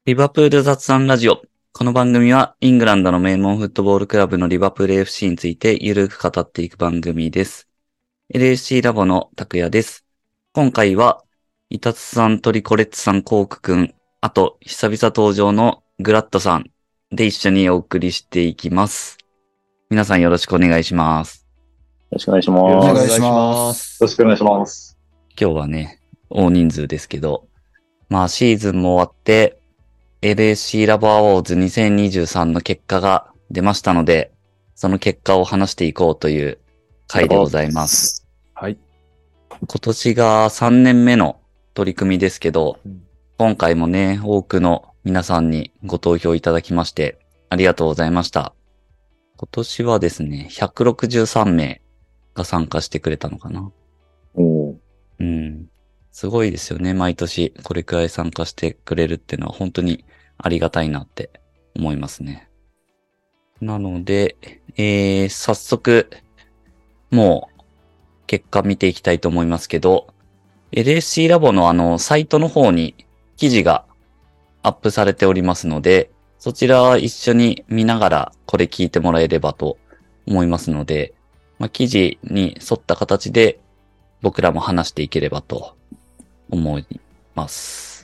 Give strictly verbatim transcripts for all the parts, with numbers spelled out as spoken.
リバプール雑談ラジオ。この番組はイングランドの名門フットボールクラブのリバプール エフシー についてゆるく語っていく番組です。エルエフシー ラボの拓也です。今回は、イタツさん、トリコレッツさん、コークくん、あと久々登場のグラッドさんで一緒にお送りしていきます。皆さんよろしくお願いします。 よろしくお願いします。 よろしくお願いします。 よろしくお願いします。 今日はね、大人数ですけど、まあシーズンも終わって、エルエフシー ラボアワーズにせんにじゅうさんの結果が出ましたので、その結果を話していこうという回でございます。 はい。 今年がさんねんめの取り組みですけど、うん、今回もね、多くの皆さんにご投票いただきまして、ありがとうございました。今年はですね、ひゃくろくじゅうさんめいが参加してくれたのかな。 おうん。すごいですよね。毎年これくらい参加してくれるっていうのは本当にありがたいなって思いますね。なので、えー、早速、もう結果見ていきたいと思いますけど、エルエフシー ラボのあの、サイトの方に記事がアップされておりますので、そちら一緒に見ながらこれ聞いてもらえればと思いますので、まあ、記事に沿った形で僕らも話していければと思います。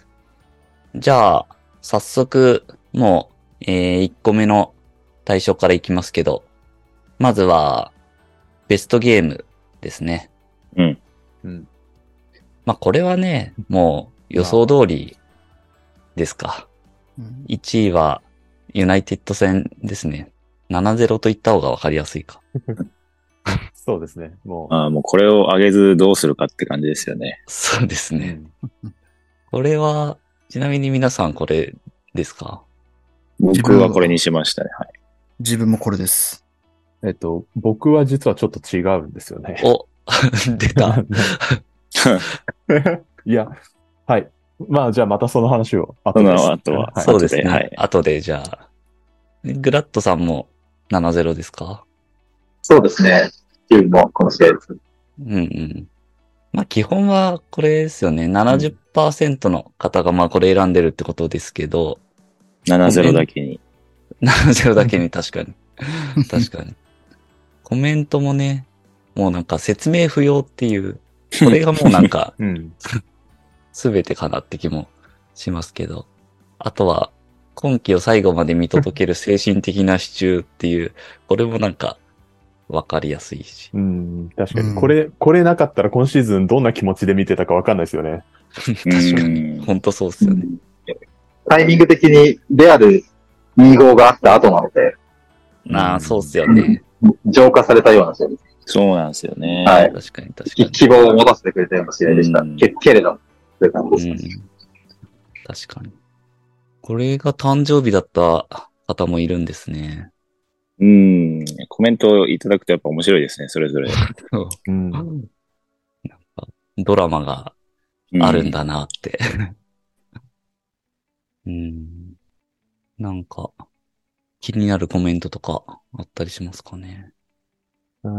じゃあ、早速、もう、えー、いっこめの対象からいきますけど、まずは、ベストゲームですね。 うん。 うん。 まあ、これはね、もう予想通りですか。 まあ、 いちいは、ユナイテッド戦ですね。ななたいゼロと言った方がわかりやすいか。 そうですね。もう。ああ、もうこれを上げずどうするかって感じですよね。 そうですね。うん、これは、ちなみに皆さんこれですか？ 僕はこれにしましたね。はい。 自分もこれです。 えっと、僕は実はちょっと違うんですよね。 お、出た。 いや、はい。まあ、じゃあまたその話を後で。その後は。 はい、そうですね。はい、後で、じゃあ。グラッドさんもななたいゼロですか？ そうですね。自分もこの試合です。 うんうん。まあ基本はこれですよね。ななじゅっパーセント の方がまあこれ選んでるってことですけど。 ななたいゼロだけに。 ななたいゼロだけに確かに。確かに。コメントもね、もうなんか説明不要っていう、これがもうなんか、すべてかなって気もしますけど。あとは、今季を最後まで見届ける精神的な支柱っていう、これもなんか、わかりやすいし。 うん、確かに。これ、うん、これなかったら今シーズンどんな気持ちで見てたかわかんないですよね。 確かに。本当そうっすよね。 タイミング的にレアルに号があった後なので。 ああ、そうっすよね。 浄化されたような試合です。そうなんですよね。 はい。確かに確かに。 希望を持たせてくれたような試合でした。け, けれども、そういう感じです。 確かに。これが誕生日だった方もいるんですね。 うん。コメントいただくとやっぱ面白いですね、それぞれ。 うん、なんかドラマがあるんだなって。うん、なんか、気になるコメントとかあったりしますかね。 うん。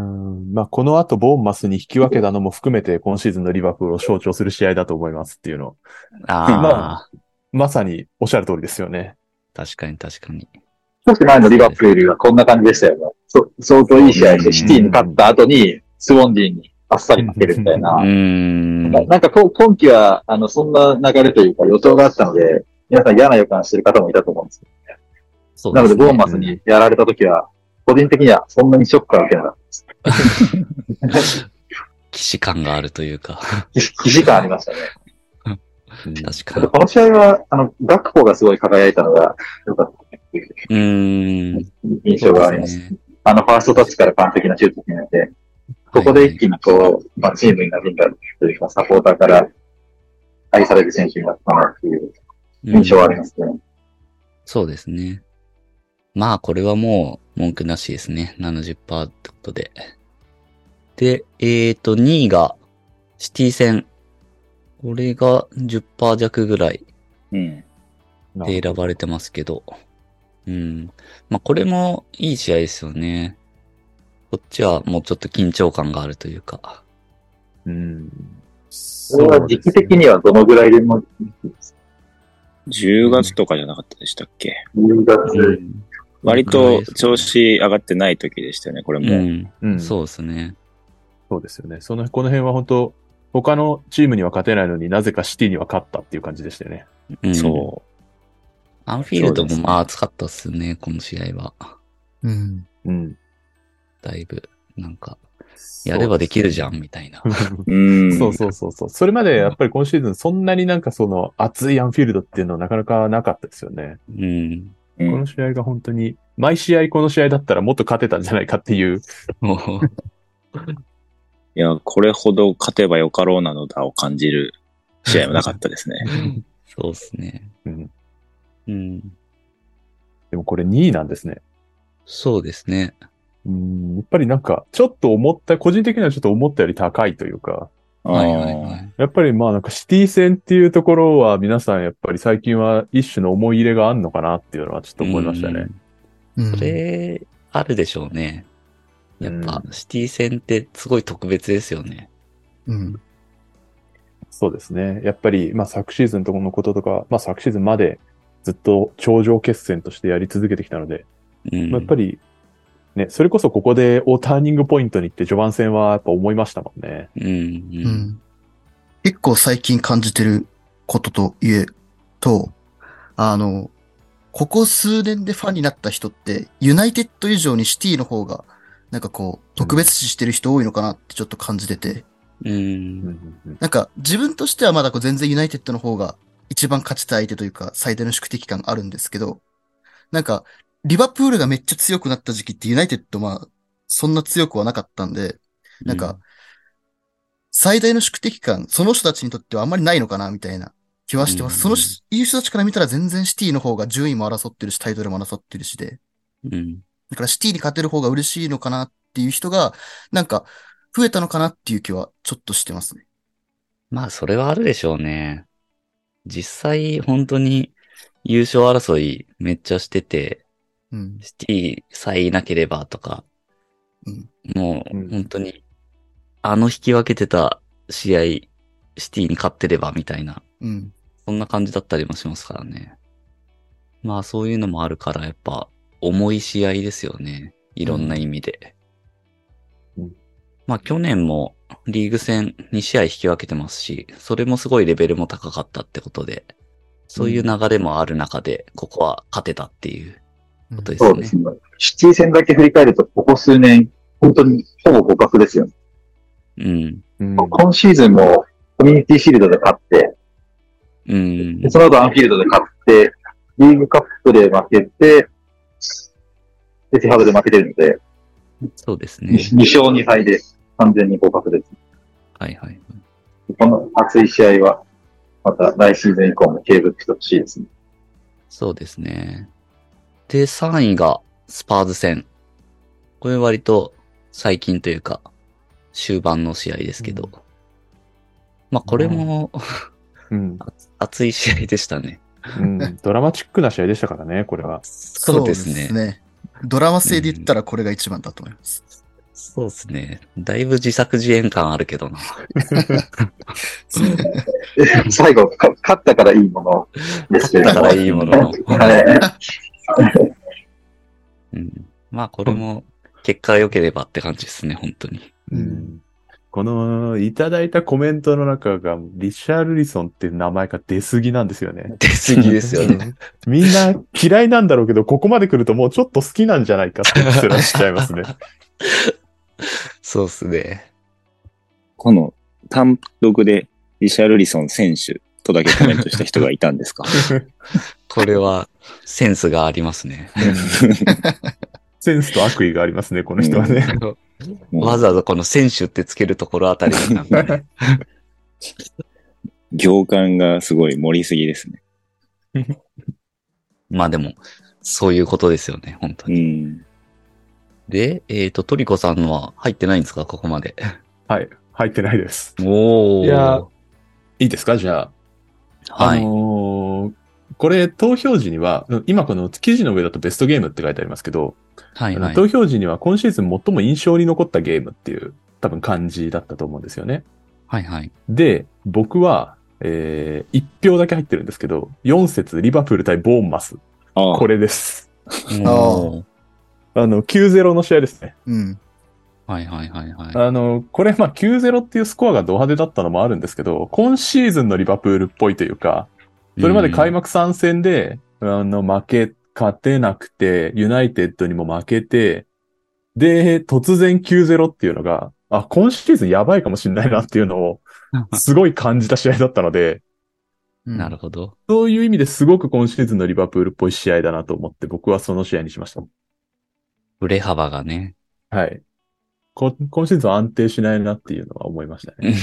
まあ、この後ボーンマスに引き分けたのも含めて今シーズンのリバプールを象徴する試合だと思いますっていうの。 ああ。 まあ、まさにおっしゃる通りですよね。 確かに確かに。 少し前のリバプールはこんな感じでしたよね。そ相当いい試合でシティに勝った後にスウォンディにあっさり負けるみたいな。 うんな, なんか今季はあのそんな流れというか予想があったので、皆さん嫌な予感してる方もいたと思うんですけどね。そうですね。なのでボーンマスにやられた時は、個人的にはそんなにショックは受けなかったです。 既視感があるというか。 既視感ありましたね。 確かに。 この試合は、あの、ガクポがすごい輝いたのが良かったっていう、 うーん印象があります。ね、あの、ファーストタッチから完璧なシュートを決めて、ここで一気にこう、まあ、チームに馴染んだというか、サポーターから愛される選手になったなっていう印象はありますね、うん。 そうですね。まあ、これはもう文句なしですね。ななじゅっパーセント ってことで。で、えっと、にいがシティ戦。これが じゅっパーセント 弱ぐらいで選ばれてますけど。うん。まあこれもいい試合ですよね。こっちはもうちょっと緊張感があるというか。 うん。 それは時期的にはどのぐらいでもいいですか？ じゅうがつとかじゃなかったでしたっけ？ じゅうがつ、 うん。 割と調子上がってない時でしたよね、これも。 うん。 うん。 そうですね。 そうですよね。その、この辺は本当他のチームには勝てないのになぜかシティには勝ったっていう感じでしたよね。 うん。 そアンフィールドもそうですねまあ熱かったっすね、この試合は。 うん。 うん。 だいぶ、なんか、やればできるじゃん、みたいな。 う。うん。 そうそうそうそう。それまでやっぱり今シーズンそんなになんかその熱いアンフィールドっていうのはなかなかなかったですよね。 うん。 うんこの試合が本当に、毎試合この試合だったらもっと勝てたんじゃないかっていう。 もう、 いや、これほど勝てばよかろうなのだを感じる試合もなかったですね。 そうですね。 うん。 うん。 でもこれにいなんですね。 そうですね。 うん。やっぱりなんか、ちょっと思った、個人的にはちょっと思ったより高いというか、 はいはいはい。 やっぱりまあなんかシティ戦っていうところは皆さんやっぱり最近は一種の思い入れがあんのかなっていうのはちょっと思いましたね。 うん。それ、あるでしょうね。やっぱ、シティ戦ってすごい特別ですよね。 うん。 そうですね。やっぱりまあ昨シーズンとこのこととか、まあ昨シーズンまでずっと頂上決戦としてやり続けてきたので、 うん。 まあやっぱりね、それこそここでをターニングポイントにって序盤戦はやっぱ思いましたもんね。 うん。う。 うんん。結構最近感じてることと言えと、あの、ここ数年でファンになった人って、ユナイテッド以上にシティの方が、なんかこう、特別視してる人多いのかなってちょっと感じてて、 う。 うんんうんなんか自分としてはまだこう全然ユナイテッドの方が一番勝ちたい相手というか最大の宿敵感あるんですけど、なんか、リバプールがめっちゃ強くなった時期ってユナイテッドまあ、そんな強くはなかったんで、なんか、最大の宿敵感、その人たちにとってはあんまりないのかなみたいな気はしてます。 うんそのしいう人たちから見たら全然シティの方が順位も争ってるし、タイトルも争ってるしで、 うん。 だからシティに勝てる方が嬉しいのかなっていう人が、なんか、増えたのかなっていう気はちょっとしてますね。 まあ、それはあるでしょうね。実際、本当に優勝争いめっちゃしてて、 うん。 シティさえいなければとか、 うん。 もううん本当に、あの引き分けてた試合、シティに勝ってればみたいな、 うん。 そんな感じだったりもしますからね。まあそういうのもあるから、やっぱ重い試合ですよね。いろんな意味で。 うんまあ去年もリーグ戦に試合引き分けてますし、それもすごいレベルも高かったってことで、そういう流れもある中で、ここは勝てたっていうことですね。 そうですね。シティ戦だけ振り返ると、ここ数年、本当にほぼ互角ですよね。 うん。 うん。 今シーズンもコミュニティシールドで勝って、 うんで。その後アンフィールドで勝って、リーグカップで負けて、で、ティハブで負けてるので、 そうですね。 に勝に敗で完全に互角です。 はいはい。 この熱い試合は、また来シーズン以降も継続してほしいですね。 そうですね。で、さんいがスパーズ戦。これ割と最近というか、終盤の試合ですけど。 うんまあこれもうん。 熱い試合でしたね。 うん。ドラマチックな試合でしたからね、これは。 そうですね。 ね。ドラマ性で言ったらこれが一番だと思います。 そうですね。だいぶ自作自演感あるけどな。 最後、か勝ったからいいものですけれども。 だからいいものの。 はいうん、まあこれも結果が良ければって感じですね、本当に。 うん。この、いただいたコメントの中が、リシャルリソンっていう名前が出過ぎなんですよね。 出過ぎですよね。 みんな嫌いなんだろうけど、ここまで来るともうちょっと好きなんじゃないかってすらしちゃいますね。 そうっすね。 この単独でリシャルリソン選手とだけコメントした人がいたんですか？ これはセンスがありますね。 センスと悪意がありますね、この人はね。 もうわざわざこの選手ってつけるところあたりがなんかね。 行間がすごい盛りすぎですね。 まあでも、そういうことですよね、本当うに。 ん。 で、えっと、トリコさんのは入ってないんですか、ここまで。 はい。入ってないです。 おー。 いやいいですかじゃあ。 はい。 あのーこれ投票時には、今この記事の上だとベストゲームって書いてありますけど、 はいはい。 投票時には今シーズン最も印象に残ったゲームっていう多分漢字だったと思うんですよね。 はいはい。 で、僕は、 えー、いち票だけ入ってるんですけど、よん節リバプール対ボーンマス。 ああこれです。 おーあの、きゅうたいゼロの試合ですね。 うん。 はいはいはいはい。 あの、これ、まあ、きゅうたいゼロっていうスコアがド派手だったのもあるんですけど、今シーズンのリバプールっぽいというか、それまで開幕さん戦で、あの、負け、勝てなくて、ユナイテッドにも負けて、で、突然きゅうたいゼロっていうのが、あ、今シーズンやばいかもしれないなっていうのを、すごい感じた試合だったので、 うんなるほど。 そういう意味ですごく今シーズンのリバプールっぽい試合だなと思って、僕はその試合にしました。 振れ幅がね。 はい。こ今シーズン安定しないなっていうのは思いましたね。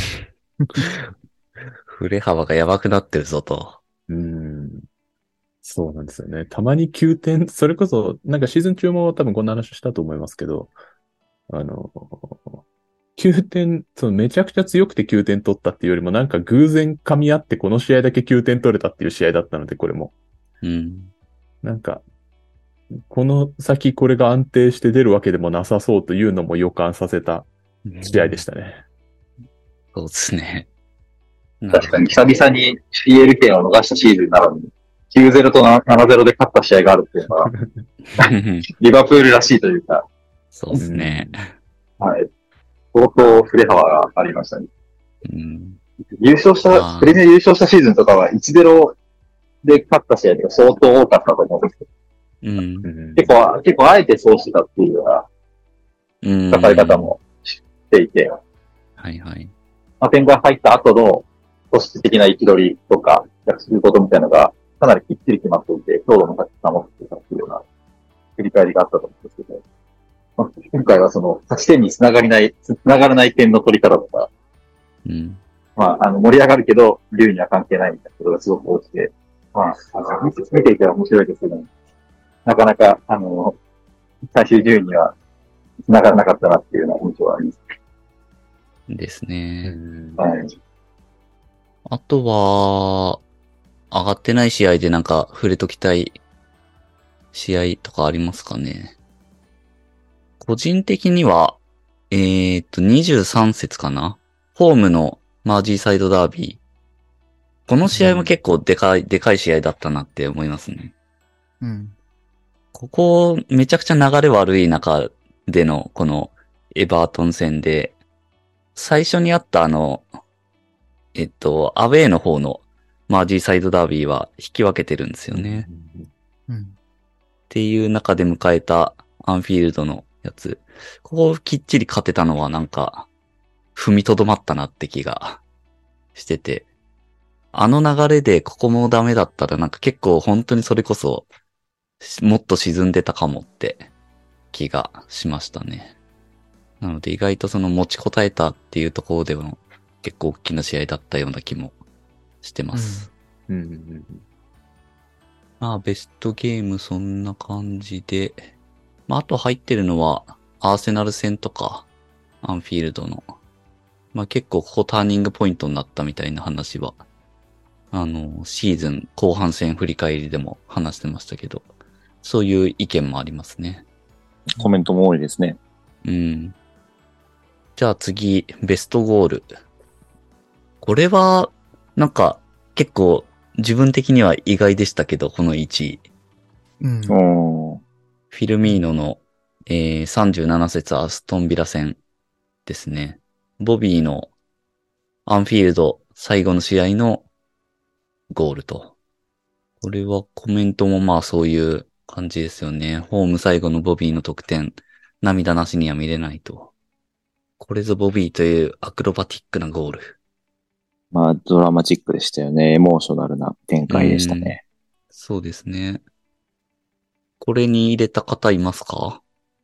振れ幅がやばくなってるぞと。 うーん。そうなんですよね。たまにきゅうてん、それこそ、なんかシーズン中も多分こんな話したと思いますけど、あの、きゅうてん、そのめちゃくちゃ強くてきゅうてん取ったっていうよりも、なんか偶然噛み合ってこの試合だけきゅうてん取れたっていう試合だったので、これも。 うん。 なんか、この先これが安定して出るわけでもなさそうというのも予感させた試合でしたね。 そうですね。 確かに久々に シーエル 権を逃したシーズンなのに、きゅうたいゼロとななたいゼロで勝った試合があるっていうのは、リバプールらしいというか、 そうですね。 はい。相当振れ幅がありましたね。 うん。 優勝しあた、 ープレミア優勝したシーズンとかは いちたいゼロ で勝った試合が相当多かったと思うんですけど、 うん。 うん結構、結構あえてそうしてたっていうようなうん。 戦い方もしていて、 はいはい。 まあ、点が入った後の組織的な位置取りとか、約束事みたいなのがかなりきっちり決まっていて、強度も高く保っていたっていうような振り返りがあったと思うんですけど、まあ、今回はその勝ち点につながりない、つながらない点の取り方とか、 うん。 まあ、あの、盛り上がるけど、竜には関係ないみたいなことがすごく多くて、まあ、あの見て見ていては面白いですけど、なかなか、あの、最終順位には繋がらなかったなっていうような印象はあります。 ですうね。 んはい。 あとは、上がってない試合でなんか触れときたい試合とかありますかね。個人的には、えーっと、にじゅうさん節かな、ホームのマージーサイドダービー。この試合も結構でかい、でかい試合だったなって思いますね。 うん。 ここ、めちゃくちゃ流れ悪い中での、この、エバートン戦で、最初にあったあの、えっと、アウェーの方のマージーサイドダービーは引き分けてるんですよね。 うん。 っていう中で迎えたアンフィールドのやつ。ここをきっちり勝てたのはなんか、踏みとどまったなって気がしてて。あの流れでここもダメだったらなんか結構本当にそれこそ、もっと沈んでたかもって気がしましたね。なので意外とその持ちこたえたっていうところでも結構大きな試合だったような気もしてます。 うんうんうんまあベストゲームそんな感じで、まああと入ってるのはアーセナル戦とかアンフィールドの、まあ結構ここターニングポイントになったみたいな話は、あのシーズン後半戦振り返りでも話してましたけど、そういう意見もありますね。 コメントも多いですね。 うん。じゃあ次、ベストゴール。これは、なんか、結構、自分的には意外でしたけど、このいちい。 うん。 おー。 フィルミーノの、えー、さんじゅうなな節アストンビラ戦ですね。ボビーのアンフィールド最後の試合のゴールと。これはコメントもまあそういう感じですよね。ホーム最後のボビーの得点、涙なしには見れないと。これぞボビーというアクロバティックなゴール。 まあ、ドラマチックでしたよね。エモーショナルな展開でしたね。 そうですね。これに入れた方いますか？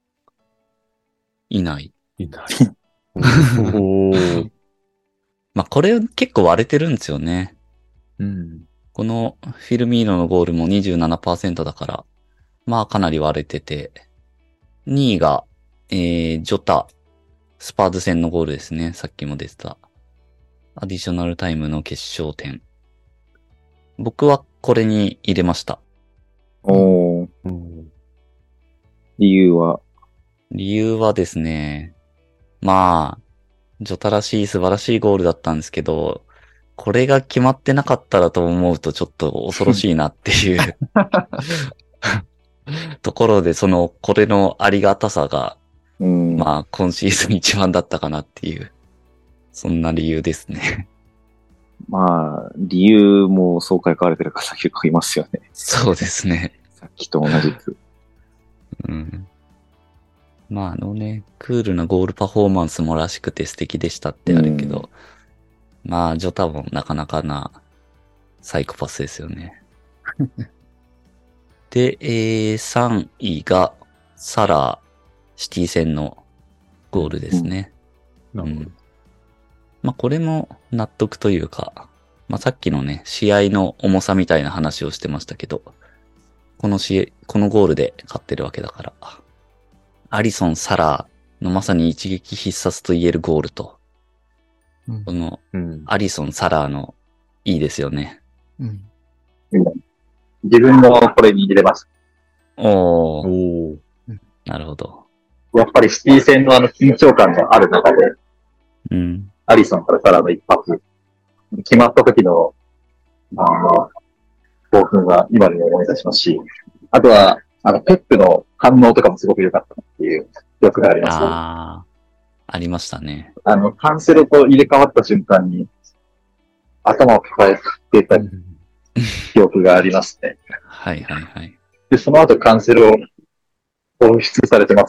いない。 いない。おーまあこれ結構割れてるんですよね。 うんこのフィルミーノのゴールも にじゅうななパーセント だから、まあかなり割れてて、にいが、えー、ジョタ、スパーズ戦のゴールですね。さっきも出てた。アディショナルタイムの決勝点。僕はこれに入れました。 おー。 うん理由は、 理由はですね、まあ、ジョタらしい素晴らしいゴールだったんですけど、 これが決まってなかったらと思うとちょっと恐ろしいなっていうところで、その、これのありがたさが、 うん。 まあ、今シーズン一番だったかなっていう、そんな理由ですね。 まあ、理由もそう書かれてる方結構いますよね。 そうですね。 さっきと同じく。 うん。まあ、あのね、クールなゴールパフォーマンスもらしくて素敵でしたってあるけど、まあ、ジョタもなかなかなサイコパスですよね。で、えー、さんいがサラーシティ戦のゴールですね。 なるほど。 まあこれも納得というか、まあさっきのね、試合の重さみたいな話をしてましたけど、この試合、このゴールで勝ってるわけだから、アリソン、サラーのまさに一撃必殺と言えるゴールと、 うんこのうん。 アリソン、サラーのいいですよね。 うん。 自分もこれに入れます。 おー、 おー。 なるほど。 やっぱりシティ戦のあの緊張感がある中で、 うん。 アリソンからサラの一発、決まった時の、あの、興奮が今でも思い出しますし、あとは、あの、ペップの反応とかもすごく良かったっていう記憶があります。 あー、ありましたね。 あの、カンセロと入れ替わった瞬間に、頭を抱えてた記憶がありますね。 はいはいはい。 で、その後カンセロを放出されてます。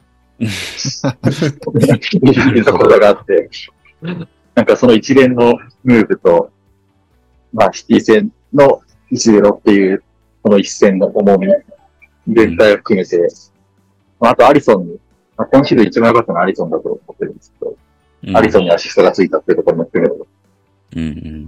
いうところがあって、なんかその一連のムーブと、まあシティ戦のいちたいゼロっていう、この一戦の重み、全体を含めて、まあ、あとアリソンに、まあ、今シーズン一番良かったのはアリソンだと思ってるんですけど、 うん、 アリソンにアシストがついたっていうところも含めて、 うんうん。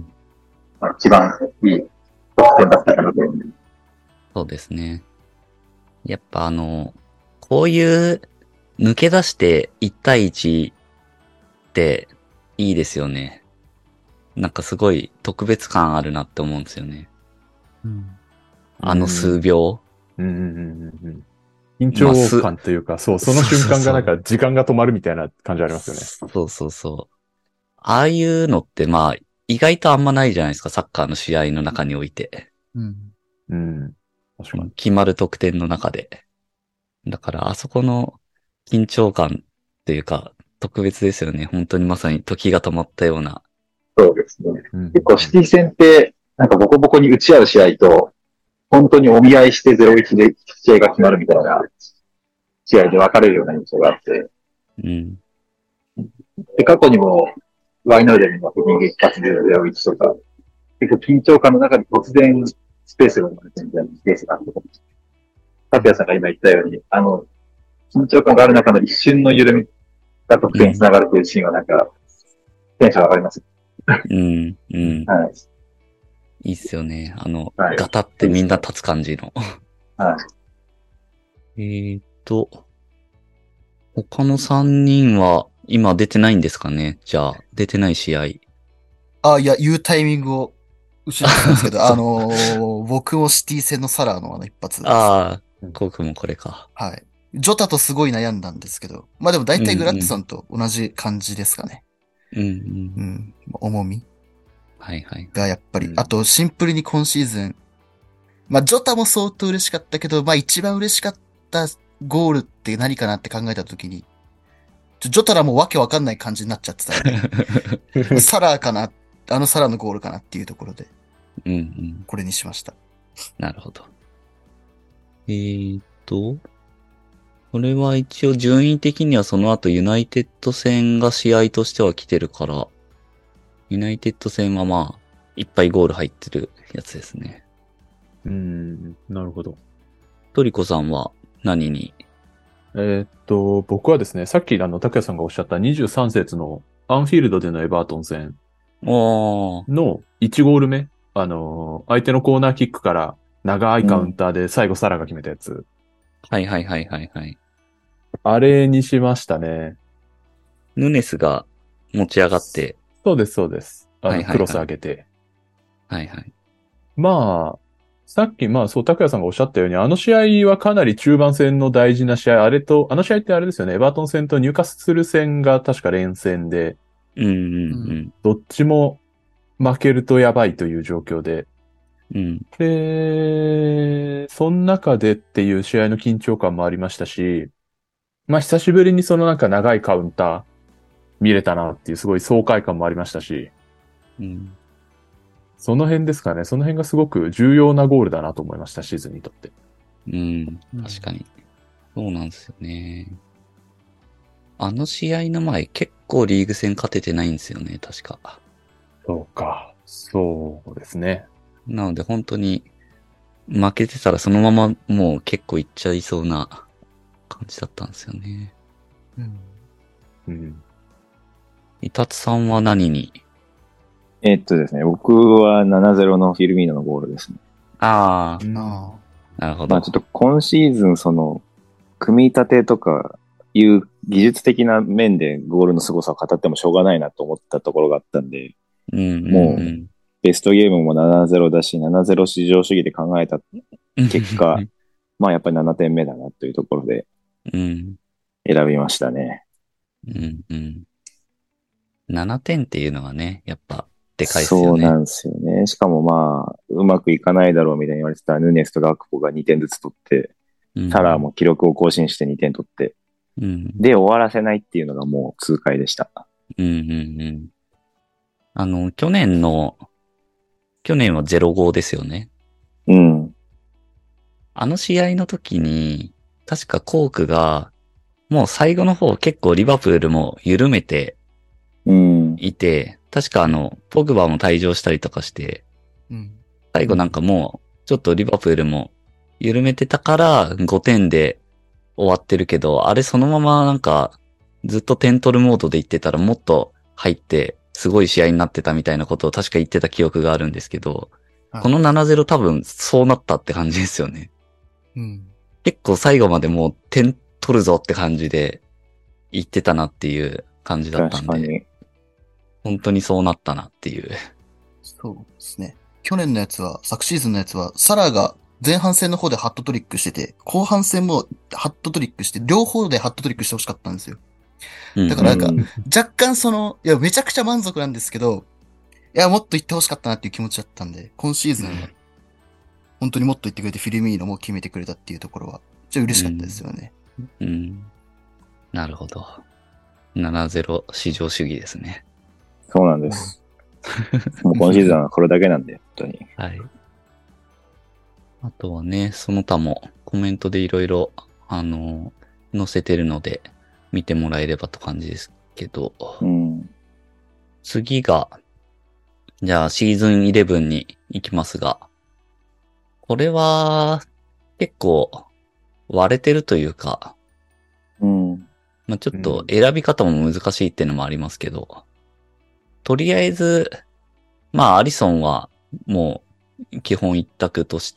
まあ、一番いい得点だったかなと思います。 そうですね。やっぱあの、こういう抜け出していち対いちっていいですよね。なんかすごい特別感あるなって思うんですよね。 うん。 あの数秒。 うんうんうんうんうん。緊張感というか、そう、その瞬間がなんか時間が止まるみたいな感じありますよね。 そうそうそう。ああいうのってまあ、意外とあんまないじゃないですか、サッカーの試合の中において。 うん。 うん。確かに。 決まる得点の中で。だからあそこの緊張感っていうか、特別ですよね。本当にまさに時が止まったような。 そうですね。 うん結構シティ戦って、なんかボコボコに打ち合う試合と、本当にお見合いして ゼロたいいち で試合が決まるみたいな試合で分かれるような印象があって、 うん。 で、過去にも、ワイナルデンの人間一発でゼロたいいちとか、結構緊張感の中に突然スペースが生まれてみたいなケースがあったと思うんです。タピアさんが今言ったように、あの、緊張感がある中の一瞬の緩みが得点につながるというシーンはなんか、テンション上がります。 うん。うん。 はい。 いいっすよね。あの、 はいガタってみんな立つ感じの。 はい。 えーと、他のさんにんは今出てないんですかね？じゃあ、出てない試合。 あ、いや、言うタイミングを失ったんですけど、あのー、僕もシティ戦のサラーのあの一発です。 ああ、僕もこれか。 はい。ジョタとすごい悩んだんですけど、まあでも大体グラッツさんと同じ感じですかね。 うんうん。 うん。重みはいはい。 がやっぱり、 うんあとシンプルに今シーズン、まあジョタも相当嬉しかったけど、まあ一番嬉しかったゴールって何かなって考えたときに、ちょジョタらもわけわかんない感じになっちゃってたので、サラーかな、あのサラーのゴールかなっていうところで、 うんうん。 これにしました。 なるほど。えーと、これは一応順位的にはその後ユナイテッド戦が試合としては来てるから、ユナイテッド戦はまあ、いっぱいゴール入ってるやつですね。 うん。なるほど。 トリコさんは何に？ えーっと、僕はですね、さっきあの、拓也さんがおっしゃったにじゅうさん節のアンフィールドでのエバートン戦おー。 のいちゴール目、あのー、相手のコーナーキックから長いカウンターで最後サラが決めたやつ。 はいはいはいはいはい。 あれにしましたね。 ヌネスが持ち上がって、 そうです、そうです。あの、 はいはいはいクロス上げて。 はいはい。 まあ、さっき、まあ、そう、拓也さんがおっしゃったように、あの試合はかなり中盤戦の大事な試合、あれと、あの試合ってあれですよね、エバートン戦とニューカッスル戦が確か連戦で、 うんうんうん。 どっちも負けるとやばいという状況で、 うん。 で、その中でっていう試合の緊張感もありましたし、まあ久しぶりにそのなんか長いカウンター見れたなっていうすごい爽快感もありましたし、 うん。 その辺ですかね。その辺がすごく重要なゴールだなと思いました、シーズンにとって。 うん。確かに。そうなんですよね。あの試合の前、結構リーグ戦勝ててないんですよね、確か。 そうか。そうですね。 なので本当に、負けてたらそのままもう結構いっちゃいそうな感じだったんですよね。 うん。 うん。 イタツさんは何に？ えっとですね、僕はななたいゼロのフィルミーノのゴールですね。 ああ、 あなるほど。 まあちょっと今シーズンその、組み立てとかいう技術的な面でゴールの凄さを語ってもしょうがないなと思ったところがあったんで、 うんうんもううん。 ベストゲームもななたいゼロだし、ななたいゼロ至上主義で考えた結果、まあやっぱりななてんめだなというところでうん。 選びましたね。 うんうん。ななてんっていうのはね、やっぱ、でかいっすよね。 そうなんですよね。しかもまあ、うまくいかないだろうみたいに言われてたヌネスとガクポがにてんずつ取って、 うん、 サラーも記録を更新してにてん取って、 うん。 で終わらせないっていうのがもう痛快でした。 うんうんうん。あの、去年の、去年はゼロごですよね。 うん。 あの試合の時に、確かコークが、もう最後の方結構リバプールも緩めてうん。 いて、確かあの、ポグバも退場したりとかして、 うん。 最後なんかもう、ちょっとリバプールも緩めてたからごてんで終わってるけど、あれそのままなんか、ずっと点取るモードで言ってたらもっと入って、すごい試合になってたみたいなことを確か言ってた記憶があるんですけど、 はいこのななたいゼロ多分そうなったって感じですよね。 うん。 結構最後までもう点取るぞって感じで言ってたなっていう感じだったんで、 確かに。 本当にそうなったなっていう。 そうですね。去年のやつは、昨シーズンのやつは、サラが前半戦の方でハットトリックしてて、後半戦もハットトリックして、両方でハットトリックしてほしかったんですよ。 うんだからなんか、 うん若干その、いや、めちゃくちゃ満足なんですけど、いや、もっと言ってほしかったなっていう気持ちだったんで、今シーズンは、本当にもっと言ってくれて、フィルミーノも決めてくれたっていうところは、ちょっと嬉しかったですよね。 うん。なるほど。ななたいゼロ至上主義ですね。 そうなんです。もう今シーズンはこれだけなんで、本当に。 はい。あとはね、その他もコメントでいろいろ、あの、載せてるので、見てもらえればと感じですけど、 うん。 次が、じゃあシーズンイレブンに行きますが、これは、結構、割れてるというか、 うん。 まあ、ちょっと選び方も難しいっていうのもありますけど、とりあえず、まあ、アリソンはもう基本一択として、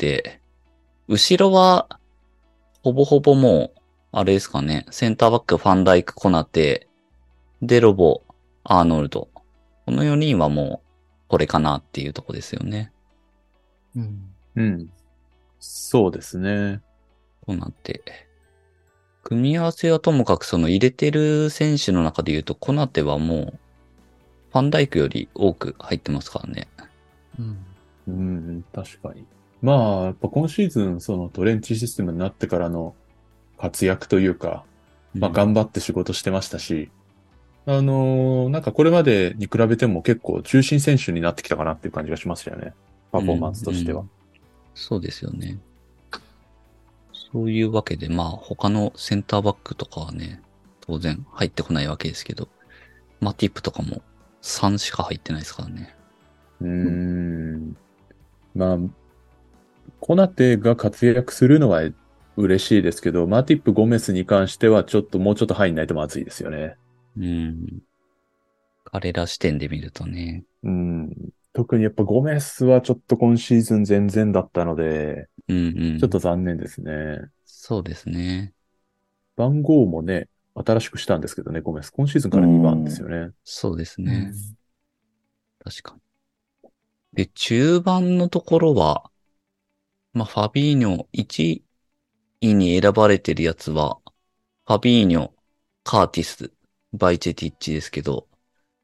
後ろはほぼほぼもう、あれですかね、センターバック、ファンダイク、コナテ、デロボ、アーノルド。このよにんはもう、これかなっていうとこですよね。 うん。 うん。そうですね。 コナテ。組み合わせはともかくその入れてる選手の中で言うと、コナテはもう、ファンダイクより多く入ってますからね。 うん。 うん、確かに。まあ、やっぱ今シーズン、そのトレンチシステムになってからの活躍というか、まあ頑張って仕事してましたし、あのーなんかこれまでに比べても結構中心選手になってきたかなっていう感じがしますよね。パフォーマンスとしては。 うんうんそうですよね。そういうわけで、まあ他のセンターバックとかはね、当然入ってこないわけですけど、マティップとかもさんしか入ってないですからね。 うーん。まあ、コナテが活躍するのは嬉しいですけど、マティップ、ゴメスに関してはちょっともうちょっと入んないとまずいですよね。 うん。彼ら視点で見るとね。 うん。特にやっぱゴメスはちょっと今シーズン全然だったので、 うんうん。 ちょっと残念ですね。 そうですね。 番号もね、新しくしたんですけどね、ゴメス。今シーズンからにばんですよね。 そうですうねん。。 確かに。で、中盤のところは、まあ、ファビーニョいちいに選ばれてるやつは、ファビーニョ、カーティス、バイチェティッチですけど、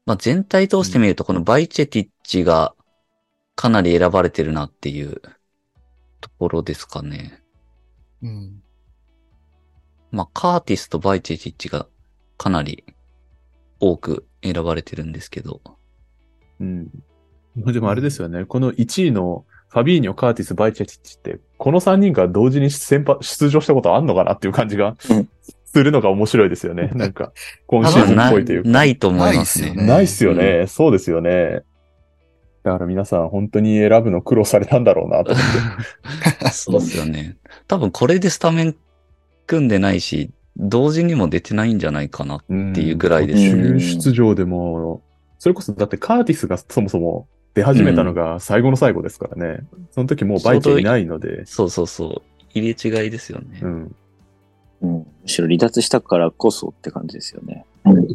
まあ全体通してみると、このバイチェティッチがかなり選ばれてるなっていうところですかね。 うん。 まあカーティスとバイチェティッチがかなり多く選ばれてるんですけど。 うん。でもあれですよね。うん、このいちいのファビーニョ、カーティス、バイチェティッチって、このさんにんが同時に先発、出場したことあんのかなっていう感じがするのが面白いですよね。なんか、今シーズンっぽいというか。 な、ないと思いますね。 ないっすよね。うん、そうですよね。だから皆さん本当に選ぶの苦労されたんだろうなと思って。 そうですよね。多分これでスタメン組んでないし、同時にも出てないんじゃないかなっていうぐらいですね。 途中出場でも、それこそだってカーティスがそもそも出始めたのが最後の最後ですからね。うん、その時もうバイチェいないので。 そうそうそう。入れ違いですよね。 うん。うん、むしろ離脱したからこそって感じですよね。 うん。うん、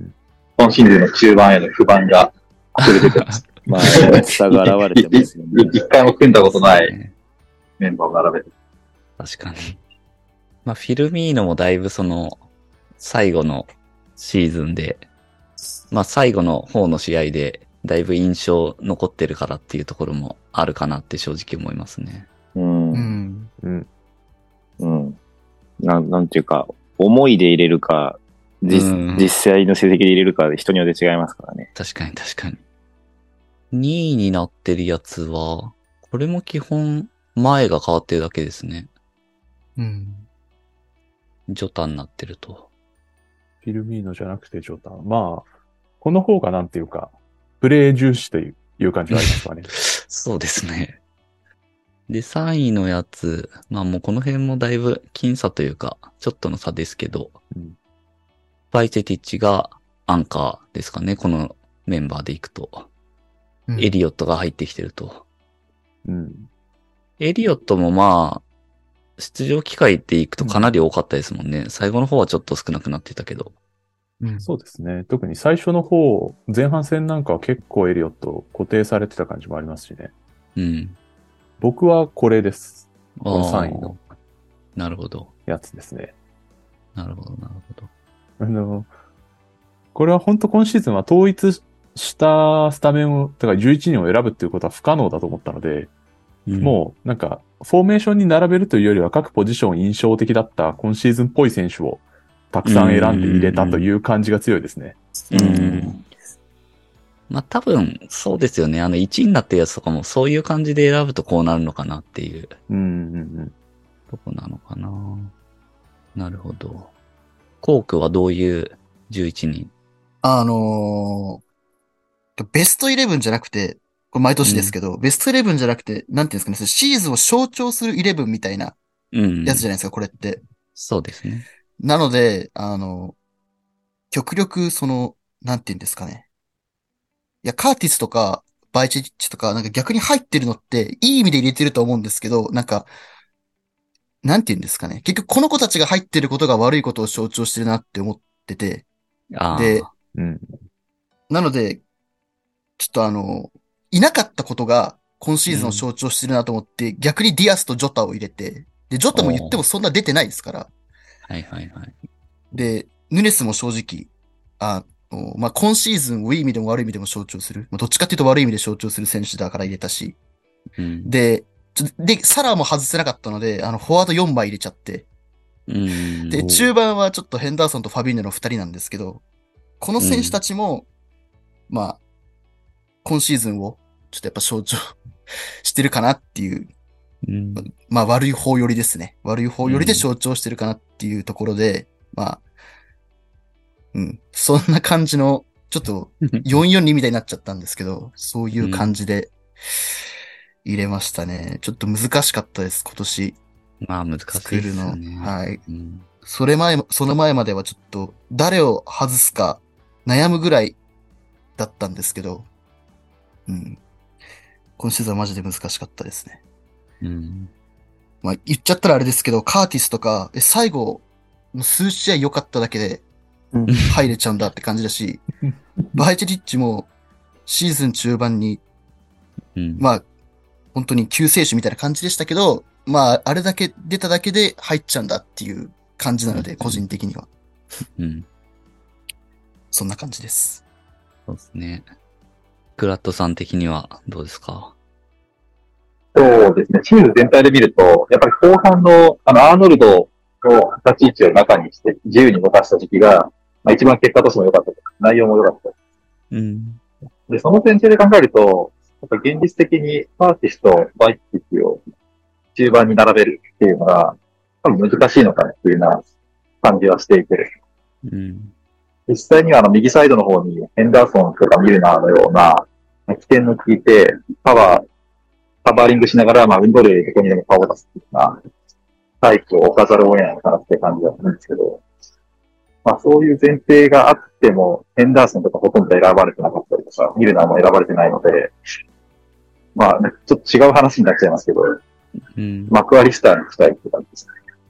今シーズンの中盤への不満が溢れててます。 まあ、差が現れてますよね。 一回も組んだことないメンバーを並べて。 確かに。まあ、フィルミーノもだいぶその、最後のシーズンで、まあ、最後の方の試合で、だいぶ印象残ってるからっていうところもあるかなって正直思いますね。 うん。うん。うん。うん。なん、なんていうか、思いで入れるか、実、実際の成績で入れるかで人によって違いますからね。 確かに確かに。にいになってるやつは、これも基本前が変わってるだけですね。 うん。 ジョタになってると。 フィルミーノじゃなくてジョタ。まあ、この方がなんていうか、プレー重視という感じはありますかね。 そうですね。で、さんいのやつ、まあもうこの辺もだいぶ僅差というか、ちょっとの差ですけど、うん、バイチェティッチがアンカーですかね、このメンバーでいくと。うん、エリオットが入ってきてると。 うん、 エリオットもまあ、出場機会っていくとかなり多かったですもんね。うん、最後の方はちょっと少なくなってたけど。 うん、そうですね。特に最初の方、前半戦なんかは結構エリオット固定されてた感じもありますしね。 うん。 僕はこれです。このさんいの。 なるほど。 やつですね。 なるほど、なるほど。 あの、これは本当今シーズンは統一したスタメンを、だからじゅういちにんを選ぶっていうことは不可能だと思ったので、うん、もうなんか、フォーメーションに並べるというよりは各ポジション印象的だった今シーズンっぽい選手をたくさん選んで入れたという感じが強いですね。 うん。うんまあ多分、そうですよね。あの、いちいになってるやつとかも、そういう感じで選ぶとこうなるのかなっていう。 うんうんうん。 とこなのかな。なるほど。コークはどういうじゅういちにん？ あのー、ベストイレブンじゃなくて、これ毎年ですけど、うん、ベストイレブンじゃなくて、なんていうんですかね、シーズンを象徴するイレブンみたいなやつじゃないですか、うん、これって。 そうですね。 なので、あの、極力、その、なんていうんですかね。いや、カーティスとか、バイチェッチとか、なんか逆に入ってるのって、いい意味で入れてると思うんですけど、なんか、なんて言うんですかね。結局この子たちが入ってることが悪いことを象徴してるなって思ってて。で、 うん、 なので、ちょっとあの、いなかったことが今シーズンを象徴してるなと思って、うん、逆にディアスとジョタを入れて、で、ジョタも言ってもそんな出てないですから。 はいはいはい。 で、ヌネスも正直、あ、まあ、今シーズンをいい意味でも悪い意味でも象徴する。まあ、どっちかっていうと悪い意味で象徴する選手だから入れたし。 うん、 で、で、サラーも外せなかったので、あの、フォワードよんばい入れちゃって。 うん、 で、中盤はちょっとヘンダーソンとファビーニョのふたりなんですけど、この選手たちも、うん、まあ、今シーズンをちょっとやっぱ象徴してるかなっていう、 うん、 まあ悪い方寄りですね。悪い方寄りで象徴してるかなっていうところで、うん、まあ、うん。そんな感じの、ちょっとよんよんにみたいになっちゃったんですけど、そういう感じで入れましたね。うん、ちょっと難しかったです、今年。 まあ難しいですね。作るの。 はい、 うん。 それ前、その前まではちょっと誰を外すか悩むぐらいだったんですけど、うん。今シーズンはマジで難しかったですね。 うん。 まあ言っちゃったらあれですけど、カーティスとか、え最後、数試合良かっただけで、入れちゃうんだって感じだし、バイチェリッチもシーズン中盤に、 うん、 まあ、本当に救世主みたいな感じでしたけど、まあ、あれだけ出ただけで入っちゃうんだっていう感じなので、個人的には。 うん。 そんな感じです。 そうですね。クラットさん的にはどうですか？ そうですね。チーム全体で見ると、やっぱり後半の、あの、アーノルドの立ち位置を中にして自由に動かした時期が、まあ、一番結果としても良かった。内容も良かった。 うん。 で、その前提で考えると、やっぱ現実的にパーティスとバイキッを中盤に並べるっていうのが、多分難しいのかなっていうような感じはしていて。 うん。 実際にはあの右サイドの方にヘンダーソンとかミルナーのような起点の効いて、パワー、カバーリングしながら、まあ、ウィンドルでどこにでもパワーを出すっていうようなタイプを置かざるを得ないのかなって感じがするんですけど、まあそういう前提があっても、ヘンダーソンとかほとんど選ばれてなかったりとか、ミルナーも選ばれてないので、まあ、ちょっと違う話になっちゃいますけど、 うん、 マクアリスターに期待って感じですね。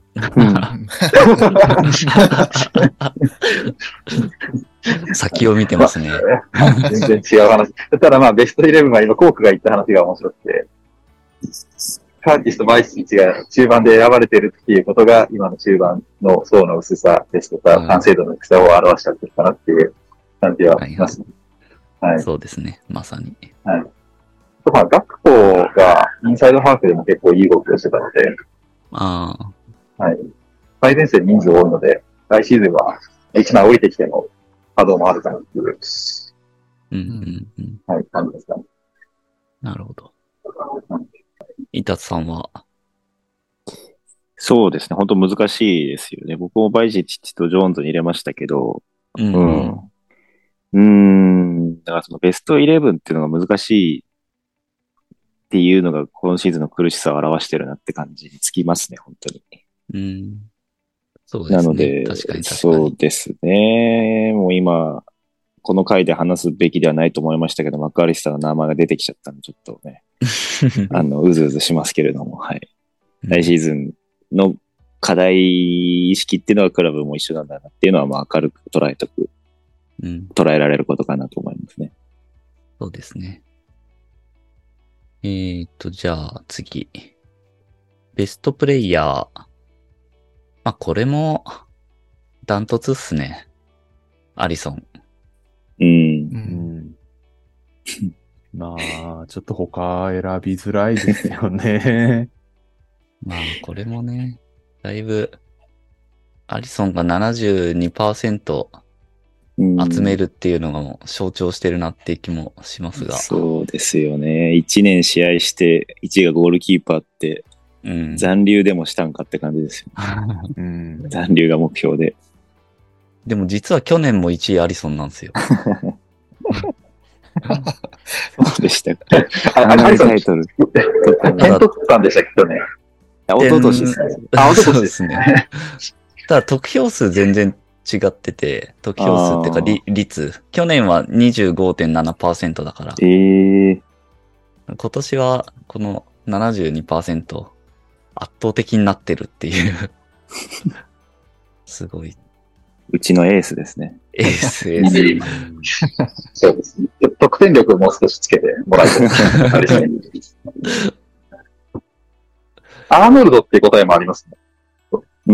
先を見てますね。 全然違う話。ただまあ、ベストイレブンは今、コークが言った話が面白くて、カーティスとバイスイチが中盤で選ばれているっていうことが、今の中盤の層の薄さですとか、完成度の薄さを表したってるかなっていう感じはしますね。 はいはいはい、そうですね、まさに。 はい。まあ、ガクポがインサイドハーフでも結構いい動きをしてたので、 ああ。はい。最前線人数多いので、来シーズンは一枚降りてきても稼働もあるかなっていう、 うんうんうん、 はい、感じですかね。 なるほど。伊達さんは？ そうですね。本当難しいですよね。僕もバイジッチとジョーンズに入れましたけど、 うん。うん。 うーん。だからそのベストイレブンっていうのが難しいっていうのが今シーズンの苦しさを表してるなって感じにつきますね、本当に。 うん。そうですね。 なので、 確かに確かに。 そうですね。もう今、この回で話すべきではないと思いましたけど、マクアリスターの名前が出てきちゃったんで、ちょっとね、あの、うずうずしますけれども、はい。来シーズンの課題意識っていうのはクラブも一緒なんだなっていうのは、まあ明るく捉えとく、うん、捉えられることかなと思いますね。 そうですね。えーと、じゃあ次。ベストプレイヤー。まあ、これも、ダントツっすね。アリソン。 うん。 うんまあ、ちょっと他選びづらいですよね。 まあ、これもね、だいぶ、アリソンが ななじゅうにパーセント 集めるっていうのがもう象徴してるなって気もしますが。 そうですよね。いちねん試合して、いちがゴールキーパーって、 うん、 残留でもしたんかって感じですよ、うん。残留が目標で。 でも実は去年もいちいアリソンなんですよ。 そうでしたか。 あ、アリソンタイトル。点取ったんでしたっけ、去年。 あ、一昨年ですね。 あ、一昨年ですね。ただ得票数全然違ってて、得票数っていうか率。去年は にじゅうごてんななパーセント だから。 えー、 今年はこの ななじゅうにパーセント 圧倒的になってるっていう。すごい。 うちのエースですね。 エース、エース。 そうですね。得点力をもう少しつけてもらいたいですね。アーノルドっていう答えもありますね。 うん。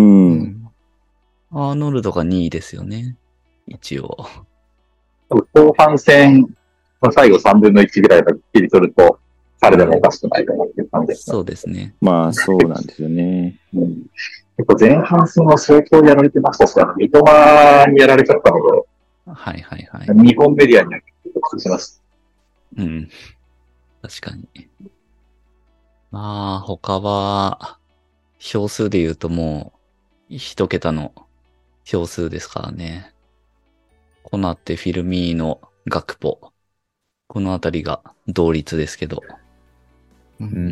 アーノルドがにいですよね。一応。 後半戦、最後さんぶんのいちぐらいが切り取ると、彼でもおかしくないかなっていう感じです、 ね。そうですね。 まあ、そうなんですよね。 うん、結構前半戦は相当やられてましたし、三笘にやられちゃったので、 はいはいはい。 日本メディアにはします。 うん。確かに。まあ、他は、票数で言うともう、一桁の票数ですからね。コナテ、フィルミーノ、ガクポ。このあたりが同率ですけど。 うんうん、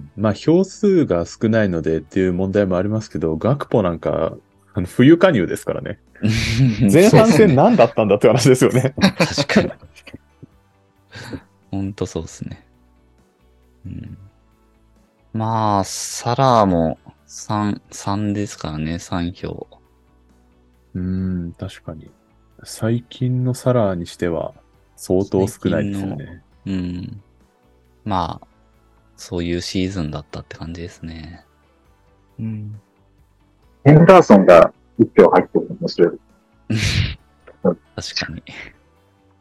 まあ、票数が少ないのでっていう問題もありますけど、ガクポなんか、あの冬加入ですからね。前半戦何だったんだって話ですよね。 確かに。ほんとそうですね。うん、まあ、サラーもさん、さんですからね、さん票。 うーん、確かに。最近のサラーにしては相当少ないですよね。 うん。まあ、そういうシーズンだったって感じですね。 うん。ヘンダーソンがいち票入ってるの面白い。 確かに。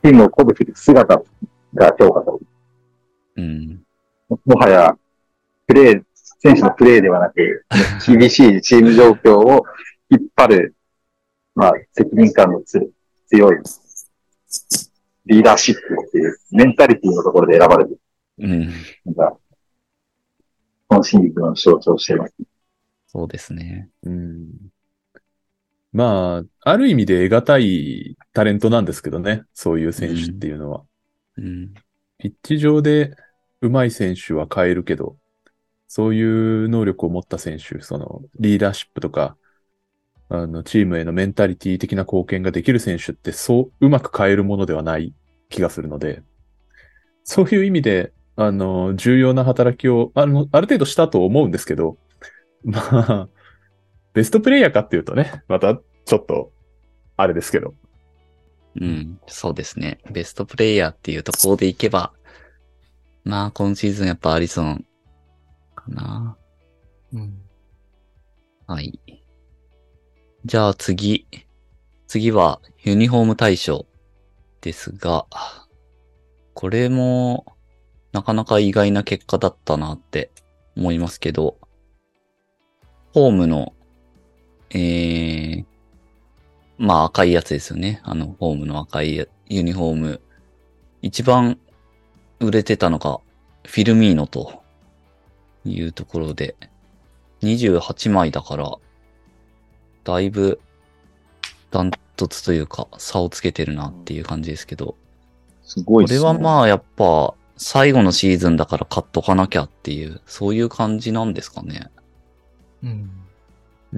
チームを鼓舞する姿が評価される。 うん。 もはや、プレー、選手のプレーではなく、厳しいチーム状況を引っ張る、まあ、責任感の強いリーダーシップっていうメンタリティのところで選ばれる。 うん。 なんか、今シーズンを象徴しています。 そうですね。 うん。まあ、ある意味で得難いタレントなんですけどね。そういう選手っていうのは。 うん。 ピッチ上で上手い選手は変えるけど、そういう能力を持った選手、そのリーダーシップとか、あの、チームへのメンタリティ的な貢献ができる選手ってそううまく変えるものではない気がするので、そういう意味で、あの、重要な働きを、あの、ある程度したと思うんですけど、まあ、ベストプレイヤーかっていうとね、またちょっと、あれですけど。 うん。そうですね。ベストプレイヤーっていうところでいけば、まあ今シーズンやっぱアリソンかな。 うん。 はい。じゃあ次。次はユニフォーム大賞ですが、これもなかなか意外な結果だったなって思いますけど、ホームの、えー、まあ赤いやつですよね。あの、ホームの赤いユニフォーム。一番売れてたのがフィルミーノというところで、にじゅうはちまいだから、だいぶダントツというか差をつけてるなっていう感じですけど、 すごいですね。 これはまあやっぱ最後のシーズンだから買っとかなきゃっていう、そういう感じなんですかね。 うん。 うん。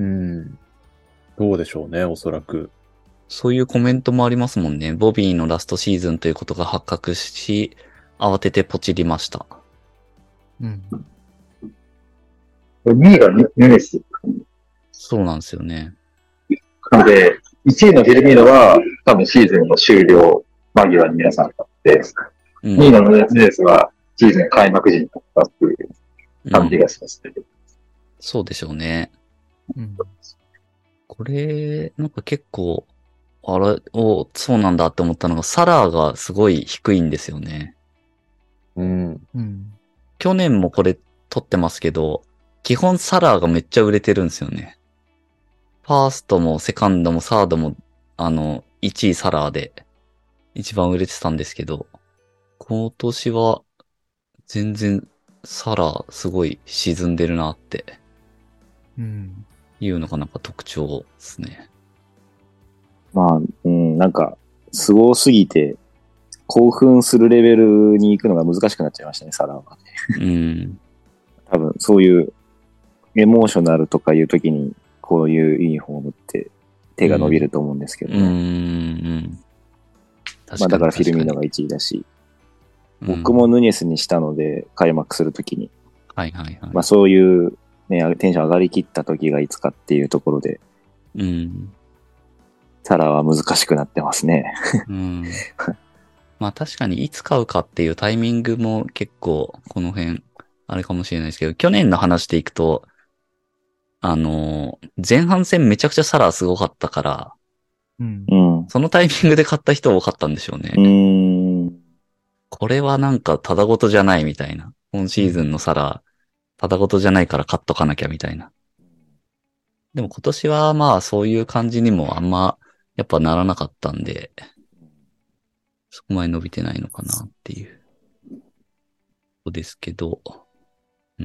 どうでしょうね、おそらく。 そういうコメントもありますもんね。ボビーのラストシーズンということが発覚し、慌ててポチりました。 うん。 にいがヌネス。 そうなんですよね。 なので、いちいのフィルミーノは多分シーズンの終了間際に皆さん買って、 うん、 にいのヌネスはシーズン開幕時に買ったっていう感じがしますね。 うん、そうでしょうね。 うん、 これ、なんか結構、あれ、お、そうなんだって思ったのが、サラーがすごい低いんですよね。 うん。 うん。 去年もこれ取ってますけど、基本サラーがめっちゃ売れてるんですよね。ファーストもセカンドもサードも、あの、いちいサラーで一番売れてたんですけど、今年は全然サラーすごい沈んでるなっていうのがなんか特徴ですね。 まあ、うん、なんか、すごすぎて、興奮するレベルに行くのが難しくなっちゃいましたね、サラはね。 うん。 多分、そういうエモーショナルとかいう時に、こういうユニフォームって手が伸びると思うんですけどね。 うん。うん、 まあだからフィルミーノがいちいだし、僕もヌニェスにしたので、開幕するときに。 はいはいはい。 まあそういうね、テンション上がりきった時がいつかっていうところで、 うん。 サラは難しくなってますね。 うん。まあ確かにいつ買うかっていうタイミングも結構この辺あれかもしれないですけど、去年の話でいくと、あの、前半戦めちゃくちゃサラすごかったから、 うん。 そのタイミングで買った人多かったんでしょうね。 うーん。 これはなんかただごとじゃないみたいな。今シーズンのサラ、ただごとじゃないから買っとかなきゃみたいな。でも今年はまあそういう感じにもあんまやっぱならなかったんで、そこまで伸びてないのかなっていう。そうですけど。うん。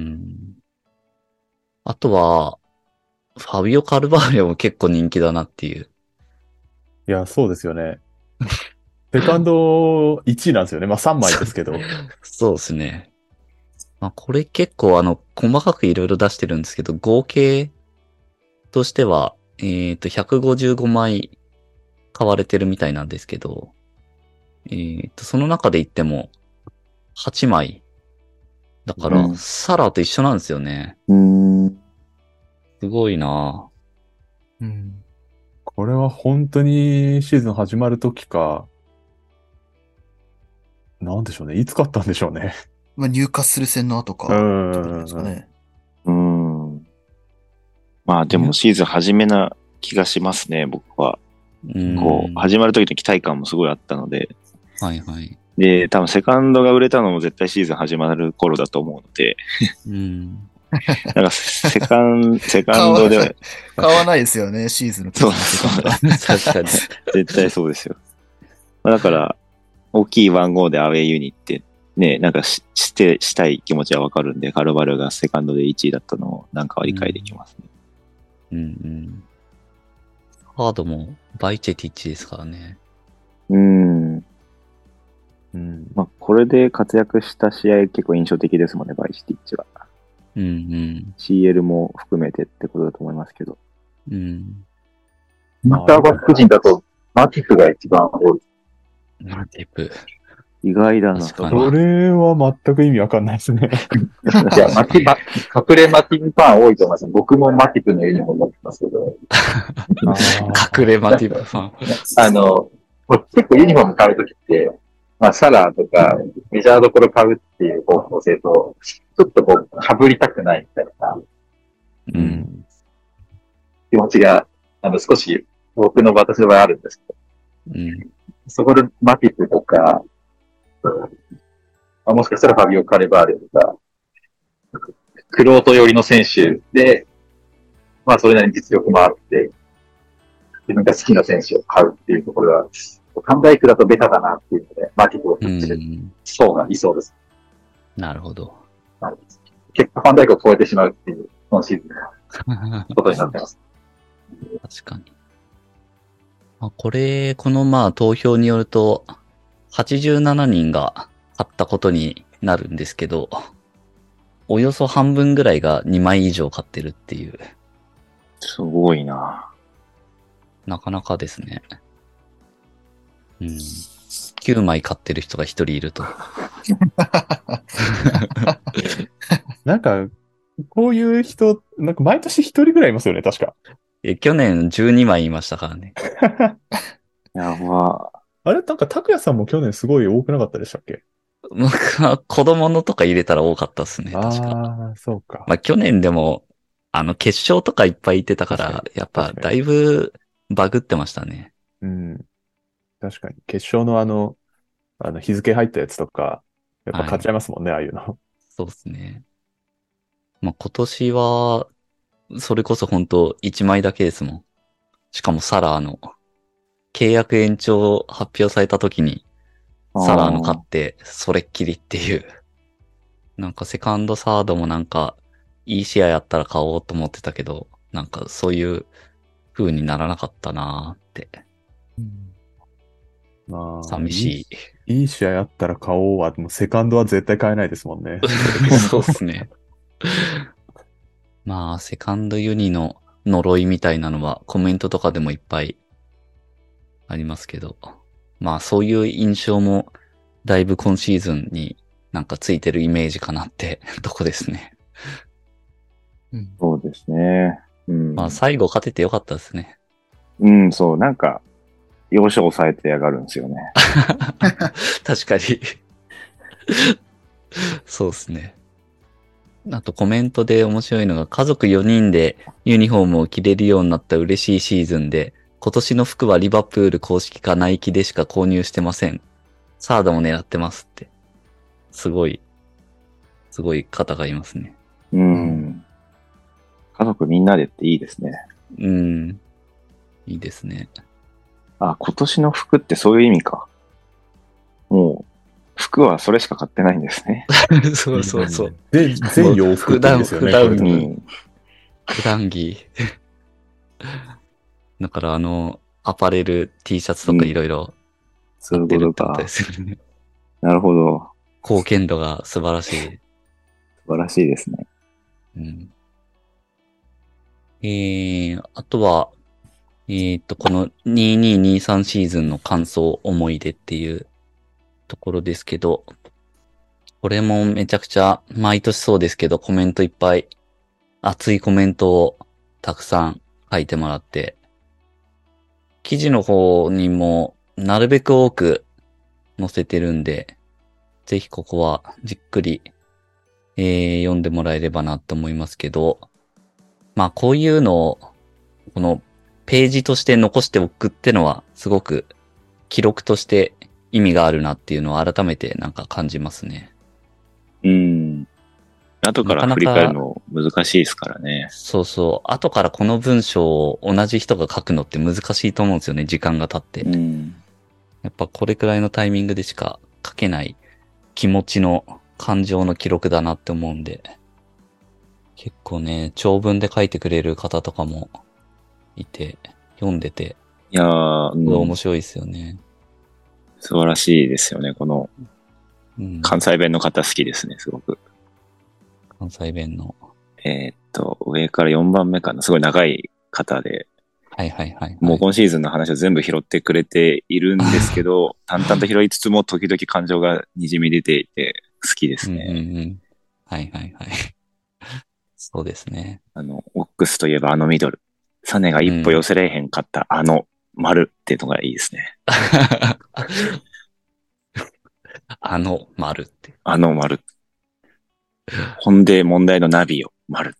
あとは、ファビオ・カルバーレも結構人気だなっていう。 いや、そうですよね。セカンドいちいなんですよね。まあさんまいですけど。 そうですね。まあこれ結構あの、細かくいろいろ出してるんですけど、合計としては、えっと、ひゃくごじゅうごまい買われてるみたいなんですけど、えっと、その中で言っても、はちまい。だから、 うん、 サラと一緒なんですよね。 うーん。 すごいなぁ。 うん。 これは本当にシーズン始まるときか、なんでしょうね。いつ買ったんでしょうね。 まあ、入荷する戦の後か。 うん。 ですかね。 うーん。まあでもシーズン初めな気がしますね、僕は。 うん、 こう、始まる時の期待感もすごいあったので、 はいはい。 で、多分セカンドが売れたのも絶対シーズン始まる頃だと思うので、 うん。 なんかセカン、セカンドで、 買わないですよね、シーズンの時そうのセそうカンドは。 確かに。 絶対そうですよ。まあだから、大きい番号でアウェイユニってね、なんかしして、したい気持ちはわかるんで、カルバルがセカンドでいちいだったのをなんかは理解できますね。 うんうん。ハードもバイチェティッチですからね。 うん。 うん。 まあこれで活躍した試合結構印象的ですもんね、バイチティッチは。 うんうん。 シーエル も含めてってことだと思いますけど。 うん。 インターバック陣だと、マティフが一番多い。 マティプ。 意外だな。 確かにそれは全く意味わかんないですね。 いや、マティ、ま隠れマティフファン多いと思います。僕もマティフのユニフォーム持ってますけど。 隠れマティプファン。 あの、結構ユニフォーム買うときって、まあ、サラーとか、メジャーどころ買うっていう方向性と、ちょっとこう、被りたくないみたいなうん。 気持ちが、あの、少し僕の私の場合あるんですけど、 うん。 そこでマティプとか、まあ、もしかしたらファビオ・カレバーレとか、クロート寄りの選手で、まあ、それなりに実力もあって、自分が好きな選手を買うっていうところは、ファンダイクだとベタだなっていうので、マティプを振ってる層がいそうです。 なるほど。 結果ファンダイクを超えてしまうっていう、今シーズンのことになってます。 確かに。まあ、これ、このまあ投票によると、はちじゅうななにんが買ったことになるんですけど、およそ半分ぐらいがにまい以上買ってるっていう。 すごいな。 なかなかですね。うん。きゅうまい買ってる人がひとりいると。 なんか、こういう人、なんか毎年ひとりぐらいいますよね、確か。 え、去年じゅうにまいいましたからね。 やば。 あれなんか、拓也さんも去年すごい多くなかったでしたっけ？ 僕は子供のとか入れたら多かったですね、確か。 ああ、そうか。 まあ去年でも、あの決勝とかいっぱいいてたから、やっぱだいぶバグってましたね。 うん。確かに。決勝のあの、あの日付入ったやつとか、やっぱ買っちゃいますもんね、はい、ああいうの。 そうですね。まあ今年は、それこそ本当いちまいだけですもん。しかもサラーの、契約延長発表された時に、サラーの買って、それっきりっていう。なんかセカンドサードもなんか、いい試合やったら買おうと思ってたけど、なんかそういう風にならなかったなーって。 うん、まあ、 寂しい。いい試合あったら買おうは、でもセカンドは絶対買えないですもんね。 そうっすね。まあ、セカンドユニの呪いみたいなのはコメントとかでもいっぱいありますけど、まあそういう印象もだいぶ今シーズンになんかついてるイメージかなってとこですね。 うん、 そうですね。うん、 まあ最後勝ててよかったですね。 うん、そう、なんか、要所を抑えてやがるんですよね。 確かに。そうですね。あとコメントで面白いのが、家族よにんでユニフォームを着れるようになった嬉しいシーズンで、今年の服はリバプール公式かナイキでしか購入してません。サードも狙ってますって。すごい、すごい方がいますね。 うん。家族みんなでっていいですね。 うん。いいですね。 あ、今年の服ってそういう意味か。もう、服はそれしか買ってないんですね。 そうそうそう。 で、全洋服っていいですよね。 普段、普段着。 普段着。だからあの、アパレル T シャツとかいろいろそういうことか。 ですね。 なるほど。 貢献度が素晴らしい。 素晴らしいですね。 うん。えー、あとは、えーっと、このにせんにじゅうさんシーズンの感想思い出っていうところですけど、これもめちゃくちゃ毎年そうですけどコメントいっぱい熱いコメントをたくさん書いてもらって、記事の方にもなるべく多く載せてるんで、ぜひここはじっくり、えー、読んでもらえればなと思いますけど、まあこういうのをこのページとして残しておくってのはすごく記録として意味があるなっていうのを改めてなんか感じますね。 うん。後から振り返るの難しいですからね。 そうそう。後からこの文章を同じ人が書くのって難しいと思うんですよね。時間が経って。 うん、 やっぱこれくらいのタイミングでしか書けない気持ちの感情の記録だなって思うんで。結構ね、長文で書いてくれる方とかもいて、読んでて。 いやー、うん、 面白いですよね。 素晴らしいですよね。この、 うん、 関西弁の方好きですね、すごく。 関西弁の。 えーっと、上からよんばんめかな。すごい長い方で。 はいはいはい、はい。 もう今シーズンの話を全部拾ってくれているんですけど、淡々と拾いつつも時々感情が滲み出ていて好きですね。 うんうんうん、はいはいはい。そうですね。 あの、オックスといえばあのミドル。サネが一歩寄せれへんかったあの丸っていうのがいいですね。 あの丸って。 あの丸。ほんで問題のナビを丸。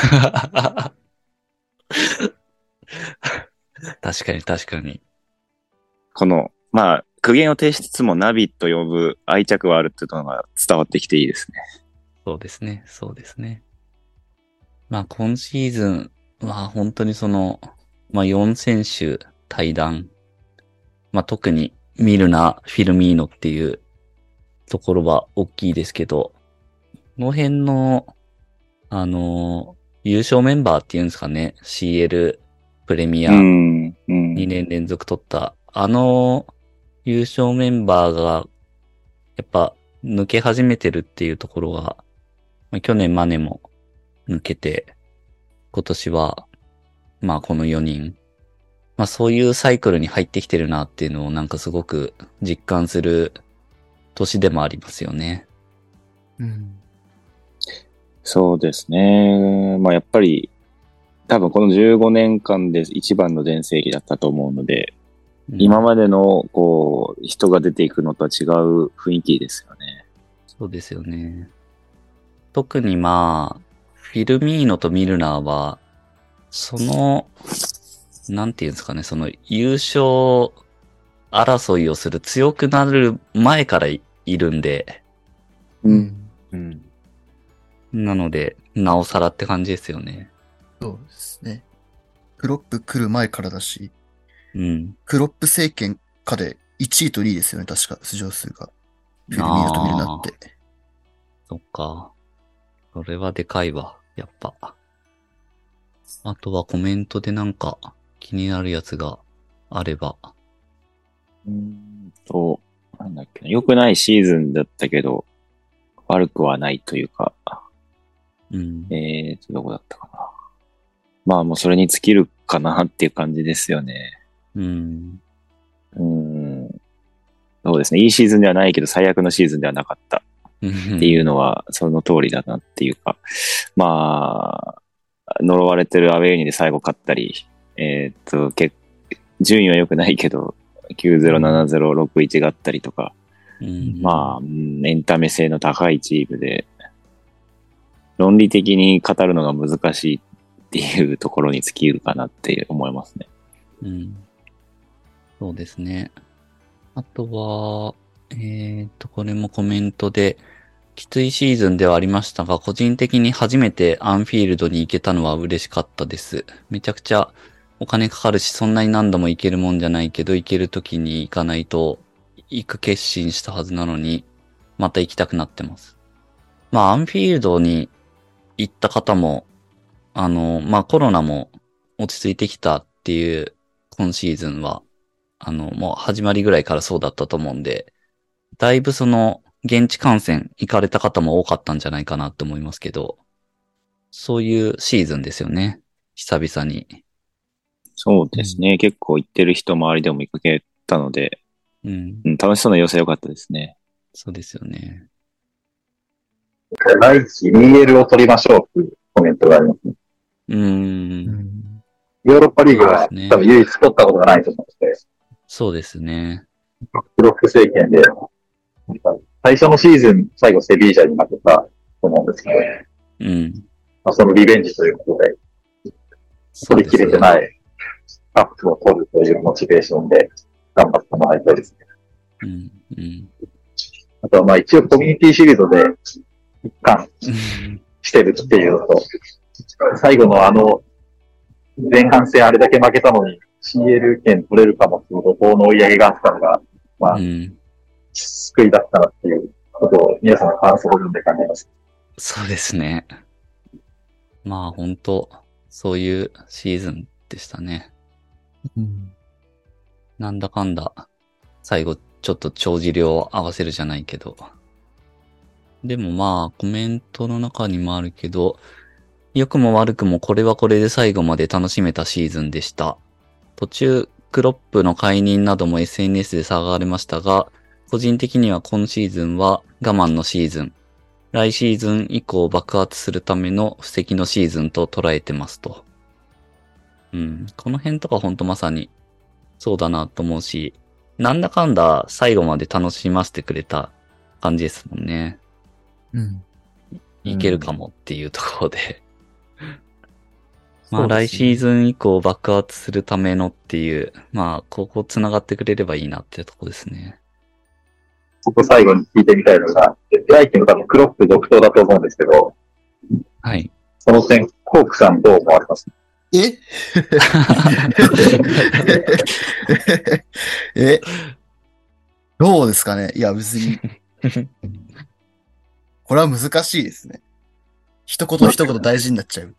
確かに確かに。 この、まあ、苦言を呈しつつもナビと呼ぶ愛着はあるっていうのが伝わってきていいですね。 そうですね。そうですね。まあ今シーズンは本当にその、まあよん選手対談。まあ特にミルナ、フィルミーノっていうところは大きいですけど、この辺の、あの、優勝メンバーっていうんですかね。シーエル プレミアにねん連続取った、あの優勝メンバーが、やっぱ抜け始めてるっていうところが、まあ、去年マネも抜けて、今年は、まあこのよにん。まあそういうサイクルに入ってきてるなっていうのをなんかすごく実感する年でもありますよね。 うん。 そうですね。まあやっぱり多分このじゅうごねんかんで一番の全盛期だったと思うので、うん、今までのこう人が出ていくのとは違う雰囲気ですよね。 そうですよね。特にまあ、フィルミーノとミルナーは、その、なんていうんですかね、その優勝争いをする強くなる前から い, いるんで。 うん。 うん。 なので、なおさらって感じですよね。 そうですね。クロップ来る前からだし。 うん。 クロップ政権下でいちいとにいですよね、確か、出場数が。フィルミーノとミルナって。 そっか。それはでかいわ、やっぱ。あとはコメントでなんか気になるやつがあれば。 うーんと、なんだっけな。良くないシーズンだったけど、悪くはないというか。 うん。 えーと、どこだったかな。まあもうそれに尽きるかなっていう感じですよね。 うん。 うーん。そうですね。いいシーズンではないけど、最悪のシーズンではなかったっていうのは、その通りだなっていうか。まあ、呪われてるアウェイにで最後勝ったり、えー、っと、結順位は良くないけど、きゅうゼロ、ななゼロ、ろくいちがあったりとか、 うん、 まあ、エンタメ性の高いチームで、論理的に語るのが難しいっていうところに尽きるかなって思いますね。 うん。そうですね。あとは、えっと、これもコメントで、きついシーズンではありましたが、個人的に初めてアンフィールドに行けたのは嬉しかったです。めちゃくちゃお金かかるし、そんなに何度も行けるもんじゃないけど、行ける時に行かないと、行く決心したはずなのに、また行きたくなってます。まあ、アンフィールドに行った方も、あの、まあコロナも落ち着いてきたっていう今シーズンは、あの、もう始まりぐらいからそうだったと思うんで、だいぶその、現地観戦行かれた方も多かったんじゃないかなって思いますけど、そういうシーズンですよね。久々に。 そうですね。うん、結構行ってる人周りでも見かけたので、 うん、 うん、楽しそうな様子良かったですね。 そうですよね。 来季 ビーエル を取りましょうっていうコメントがありますね。 うーん。 ヨーロッパリーグは、ね、多分唯一取ったことがないと思って。 そうですね。 ブロック政権で、最初のシーズン、最後セビージャに負けたと思うんですけど、 うん。 まあ、そのリベンジということで、取り切れてないカップを取るというモチベーションで頑張ってもらいたいですね。 うん。 うん。 あとはまあ一応コミュニティシールドで一貫してるっていうのと、最後のあの前半戦あれだけ負けたのに シーエル 権取れるかもっていう怒涛の追い上げがあったのが、まあ、うん、救いだったなっていうことを皆さんの感想を読んで感じます。 そうですね。まあ本当そういうシーズンでしたね。うん、なんだかんだ最後ちょっと帳尻を合わせるじゃないけど。でもまあコメントの中にもあるけど、良くも悪くもこれはこれで最後まで楽しめたシーズンでした。途中クロップの解任なども エスエヌエス で騒がれましたが、個人的には今シーズンは我慢のシーズン。来シーズン以降爆発するための布石のシーズンと捉えてますと。うん。この辺とかほんとまさにそうだなと思うし、なんだかんだ最後まで楽しませてくれた感じですもんね。 うん。 いけるかもっていうところで。うん、まあ来シーズン以降爆発するためのっていう、まあここ繋がってくれればいいなってとこですね。 ここ最後に聞いてみたいのが、来季の多分クロップ続投だと思うんですけど、 はい。 その点、コークさんどう思われます？ ええどうですかね？いや、別に。これは難しいですね。一言一言大事になっちゃう。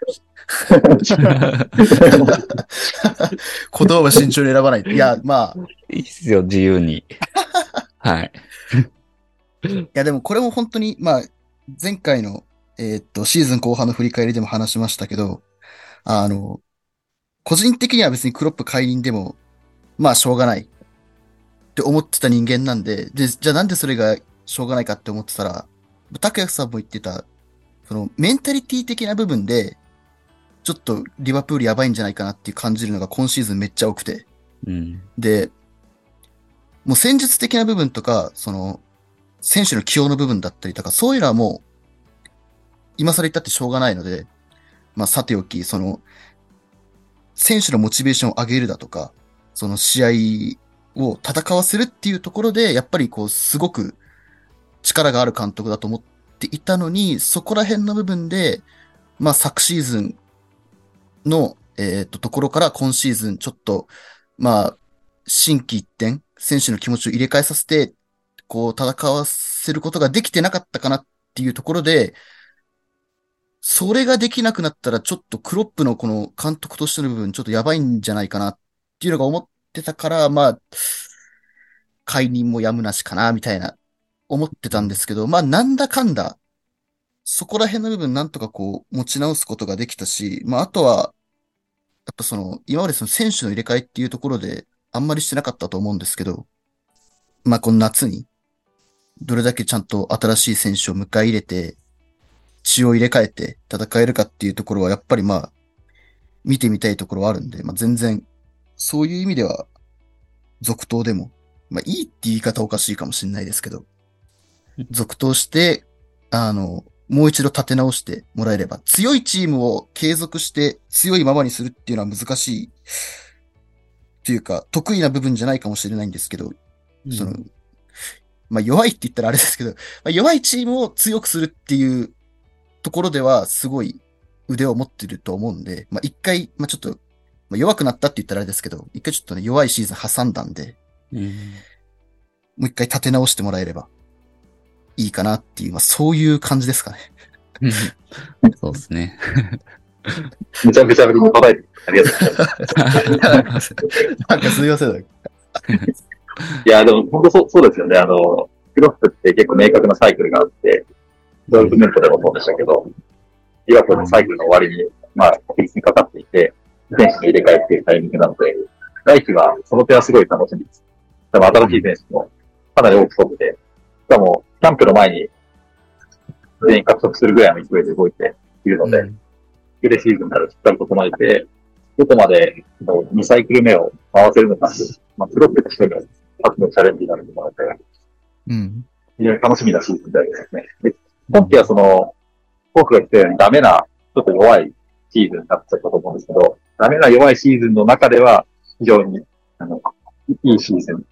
言葉は慎重に選ばない。いや、まあ。 いいっすよ、自由に。はい。 いや、でもこれも本当に、まあ、前回の、えー、っと、シーズン後半の振り返りでも話しましたけど、あの、個人的には別にクロップ解任でも、まあ、しょうがないって思ってた人間なんで、で、じゃあなんでそれがしょうがないかって思ってたら、拓也さんも言ってた、その、メンタリティ的な部分で、ちょっとリバプールやばいんじゃないかなっていう感じるのが今シーズンめっちゃ多くて。 うん、 で、もう戦術的な部分とか、その、選手の起用の部分だったりとか、そういうのはもう、今更言ったってしょうがないので、まあ、さておき、その、選手のモチベーションを上げるだとか、その試合を戦わせるっていうところで、やっぱりこう、すごく力がある監督だと思っていたのに、そこら辺の部分で、まあ、昨シーズンの、えっと、ところから今シーズンちょっと、まあ、心機一転、選手の気持ちを入れ替えさせて、こう、戦わせることができてなかったかなっていうところで、それができなくなったら、ちょっとクロップのこの監督としての部分、ちょっとやばいんじゃないかなっていうのが思ってたから、まあ、解任もやむなしかな、みたいな、思ってたんですけど、まあ、なんだかんだ、そこら辺の部分なんとかこう、持ち直すことができたし、まあ、あとは、やっぱその、今までその選手の入れ替えっていうところで、あんまりしてなかったと思うんですけど、まあ、この夏に、どれだけちゃんと新しい選手を迎え入れて、血を入れ替えて戦えるかっていうところは、やっぱりまあ、見てみたいところはあるんで、まあ全然、そういう意味では、続投でも、まあいいって言い方おかしいかもしれないですけど、続投して、あの、もう一度立て直してもらえれば、強いチームを継続して強いままにするっていうのは難しい、っていうか、得意な部分じゃないかもしれないんですけど、うん、その、まあ弱いって言ったらあれですけど、まあ、弱いチームを強くするっていうところではすごい腕を持ってると思うんで、まあ一回、まあちょっと、まあ、弱くなったって言ったらあれですけど、一回ちょっとね、弱いシーズン挟んだんで、うん、もう一回立て直してもらえればいいかなっていう、まあそういう感じですかね。 そうですね。 めちゃくちゃ答えてありがとうございます。 なんかすみません。 いや、でも本当そう、そうですよね。あの、クロップって結構明確なサイクルがあって、ドルトメントでもそうでしたけど、リバプールのサイクルの終わりに、まあ、確実にかかっていて、選手の入れ替えっていうタイミングなので、来季はその点はすごい楽しみです。多分新しい選手もかなり多く取って、しかも、キャンプの前に全員獲得するぐらいの勢いで動いているので、プレシーズンからしっかり整えて、どこまでにサイクル目を回せるのか、まあ、クロップとしての初のチャレンジになると思うので、うん。非常に楽しみなシーズンでありますね。で今季はその、僕が言ったようにダメな、ちょっと弱いシーズンになっちゃったと思うんですけど、ダメな弱いシーズンの中では、非常に、あの、いいシーズン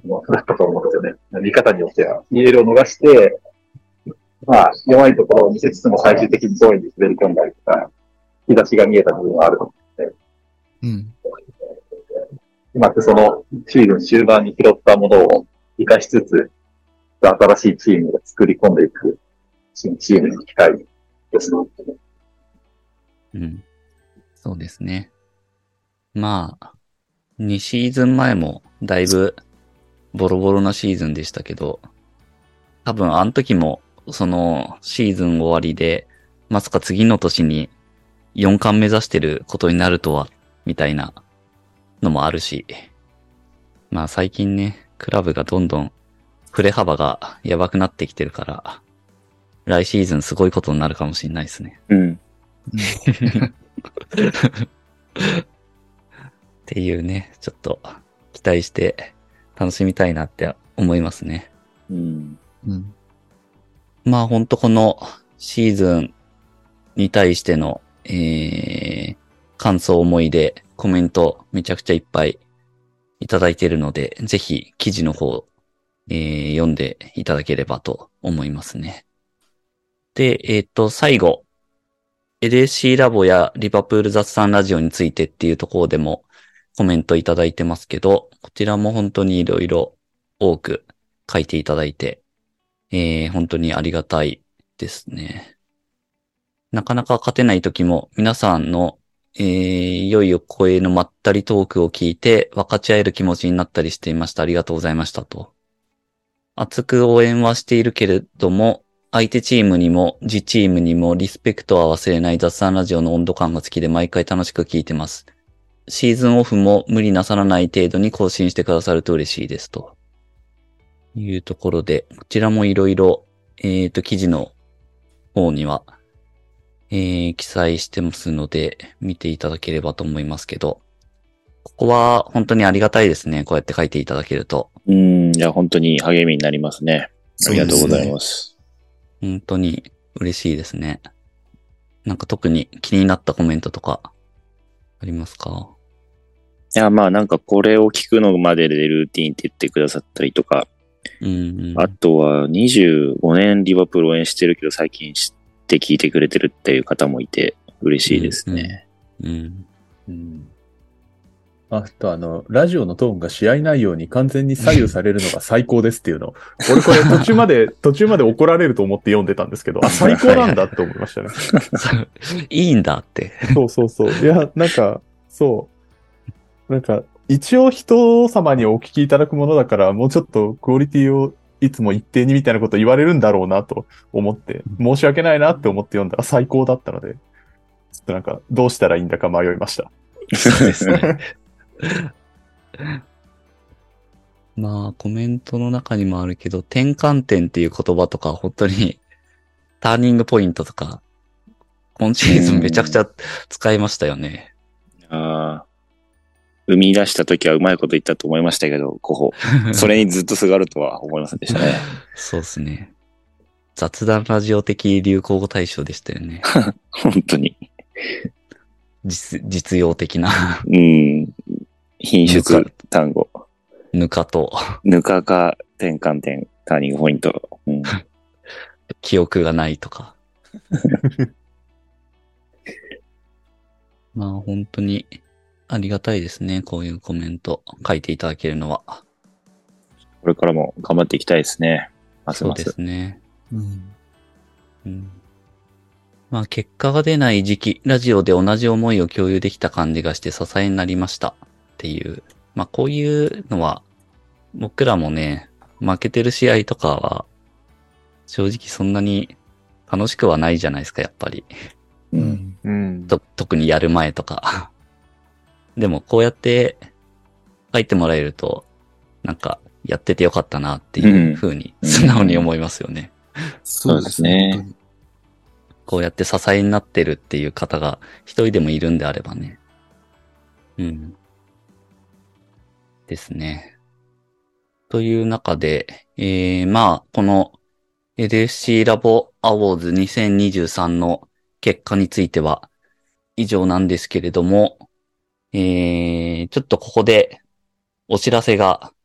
のだったと思うんですよね。見方によっては。イエールを逃して、まあ、弱いところを見せつつも最終的に上位に滑り込んだりとか、日差しが見えた部分はあると思うので、 うん。 うまくそのシーズン終盤に拾ったものを活かしつつ、新しいチームを作り込んでいく新チームの機会ですね。 うん。そうですね。まあ、にシーズン前もだいぶボロボロなシーズンでしたけど、多分あの時もそのシーズン終わりで、まさか次の年によん冠目指してることになるとは、みたいなのもあるし、まあ最近ね、クラブがどんどん振れ幅がやばくなってきてるから、来シーズンすごいことになるかもしれないですね。 うん。 うん。 っていうね、ちょっと期待して楽しみたいなって思いますね。 うん。 うん。 まあほんとこのシーズンに対しての、えー、感想思い出、コメントめちゃくちゃいっぱいいただいているので、ぜひ記事の方、えー、読んでいただければと思いますね。で、えっと、最後、エルエスシー ラボやリバプール雑談ラジオについてっていうところでもコメントいただいてますけど、こちらも本当にいろいろ多く書いていただいて、えー、本当にありがたいですね。なかなか勝てない時も皆さんの、えー、良いお声のまったりトークを聞いて分かち合える気持ちになったりしていました。ありがとうございましたと。熱く応援はしているけれども、相手チームにも自チームにもリスペクトは忘れない雑談ラジオの温度感が好きで毎回楽しく聞いてます。シーズンオフも無理なさらない程度に更新してくださると嬉しいですというところで、こちらもいろいろ、えっと、記事の方には、えー、記載してますので、見ていただければと思いますけど、ここは本当にありがたいですね。こうやって書いていただけると。 うん。いや、本当に励みになりますね。ありがとうございます。 本当に嬉しいですね。なんか特に気になったコメントとかありますか？ いや、まあなんかこれを聞くのまででルーティーンって言ってくださったりとか、 うんうん、 あとはにじゅうごねんリバプール応援してるけど最近知って聞いてくれてるっていう方もいて嬉しいですね。 うんうんうん。あとあの、ラジオのトーンが試合内容に完全に左右されるのが最高ですっていうの。俺これ途中まで、途中まで怒られると思って読んでたんですけど、あ、最高なんだって思いましたね。 いいんだって。 そうそうそう。いや、なんか、そう。なんか、一応人様にお聞きいただくものだから、もうちょっとクオリティをいつも一定にみたいなこと言われるんだろうなと思って、申し訳ないなって思って読んだら最高だったので、ちょっとなんか、どうしたらいいんだか迷いました。 そうですね。まあ、コメントの中にもあるけど、転換点っていう言葉とか、本当に、ターニングポイントとか、今シーズンめちゃくちゃ使いましたよね。 ああ。生み出した時はうまいこと言ったと思いましたけど、候補。それにずっとすがるとは思いませんでしたね。 そうですね。雑談ラジオ的流行語大賞でしたよね。 本当に。 実、実用的な。 うん。品質単語。 ぬかと。 ぬかか転換点、ターニングポイント。うん、 記憶がないとか。まあ本当にありがたいですね。こういうコメント書いていただけるのは。 これからも頑張っていきたいですね。ますます。 そうですね。 うんうん、まあ結果が出ない時期、ラジオで同じ思いを共有できた感じがして支えになりましたっていう。まあこういうのは僕らもね、負けてる試合とかは正直そんなに楽しくはないじゃないですか、やっぱり。 う。 うんんうん。 と特にやる前とか。でもこうやって書いてもらえると、なんかやっててよかったなっていう風に素直に思いますよね。 そうですね。 そうですねこうやって支えになってるっていう方が一人でもいるんであればね。うん。ですね。という中で、えー、まあ、この エルエフシー ラボアワーズにせんにじゅうさんの結果については以上なんですけれども、えー、ちょっとここでお知らせが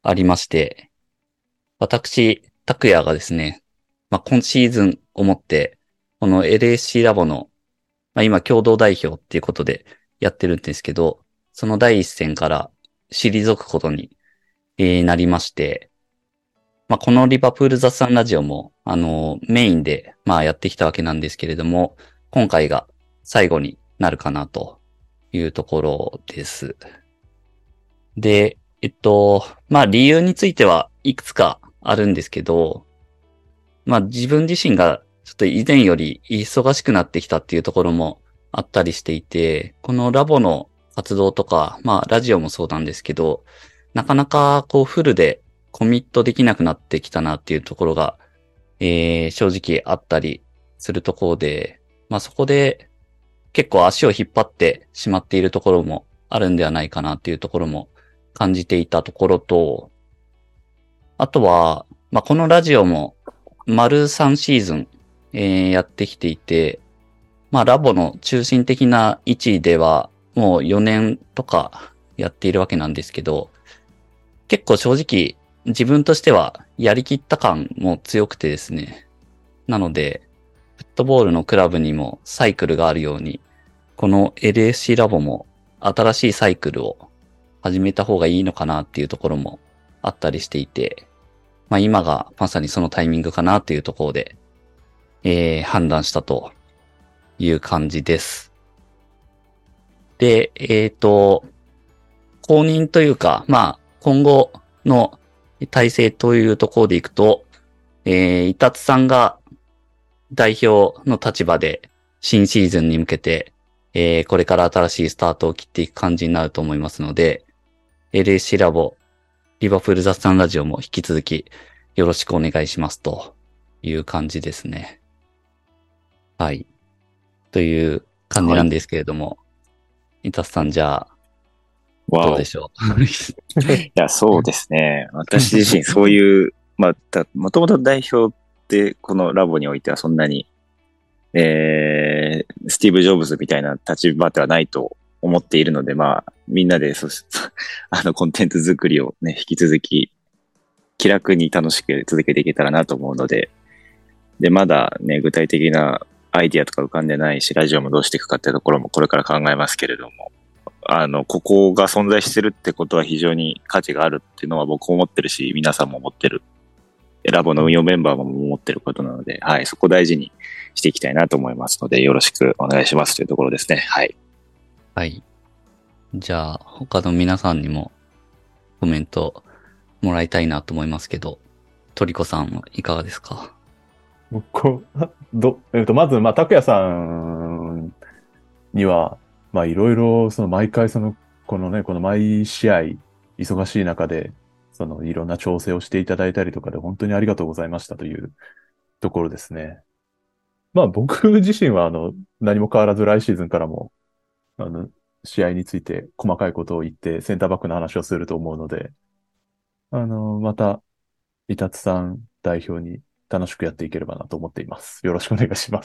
ありまして、私、拓也がですね、まあ、今シーズンをもって、この エルエスシー ラボの、まあ、今共同代表っていうことでやってるんですけど、その第一線から退くことに、えーなりまして、まあ、このリバプール雑談ラジオも、あの、メインで、まあ、やってきたわけなんですけれども、今回が最後になるかなというところです。で、えっと、まあ、理由についてはいくつかあるんですけど、まあ、自分自身がちょっと以前より忙しくなってきたっていうところもあったりしていて、このラボの活動とか、まあ、ラジオもそうなんですけど、なかなかこうフルでコミットできなくなってきたなっていうところが、えー、正直あったりするところで、まあそこで結構足を引っ張ってしまっているところもあるんではないかなっていうところも感じていたところと、あとは、まあこのラジオも丸さんシーズン、えー、やってきていて、まあラボの中心的な位置ではもうよねんとかやっているわけなんですけど、結構正直自分としてはやりきった感も強くてですね。なので、フットボールのクラブにもサイクルがあるように、この エルエスシー ラボも新しいサイクルを始めた方がいいのかなっていうところもあったりしていて、まあ今がまさにそのタイミングかなっていうところで、えー、判断したという感じです。で、えっと、公認というか、まあ今後の体制というところでいくと、えー、イタツさんが代表の立場で新シーズンに向けて、えー、これから新しいスタートを切っていく感じになると思いますので、エルエスシー ラボ、リバプール雑談ラジオも引き続きよろしくお願いしますという感じですね。はい。という感じなんですけれども、はい、イタツさんじゃあ、どうでしょう。 いや、そうですね。私自身そういう、まあ、たもともと代表ってこのラボにおいてはそんなに、えー、スティーブ・ジョブズみたいな立場ではないと思っているので、まあ、みんなで、そあの、コンテンツ作りをね、引き続き、気楽に楽しく続けていけたらなと思うので、で、まだね、具体的なアイディアとか浮かんでないし、ラジオもどうしていくかっていうところもこれから考えますけれども、あの、ここが存在してるってことは非常に価値があるっていうのは僕も思ってるし、皆さんも思ってる。ラボの運用メンバーも思ってることなので、はい、そこを大事にしていきたいなと思いますので、よろしくお願いしますというところですね。はい。 はい。じゃあ、他の皆さんにもコメントもらいたいなと思いますけど、トリコさんはいかがですか？ こど、えっと、まず、まあ、拓也さんには、まあ、いろいろ、その、毎回、その、このね、この毎試合、忙しい中で、その、いろんな調整をしていただいたりとかで、本当にありがとうございましたというところですね。まあ、僕自身は、あの、何も変わらず来シーズンからも、あの、試合について細かいことを言って、センターバックの話をすると思うので、あの、また、イタツさん代表に楽しくやっていければなと思っています。よろしくお願いします。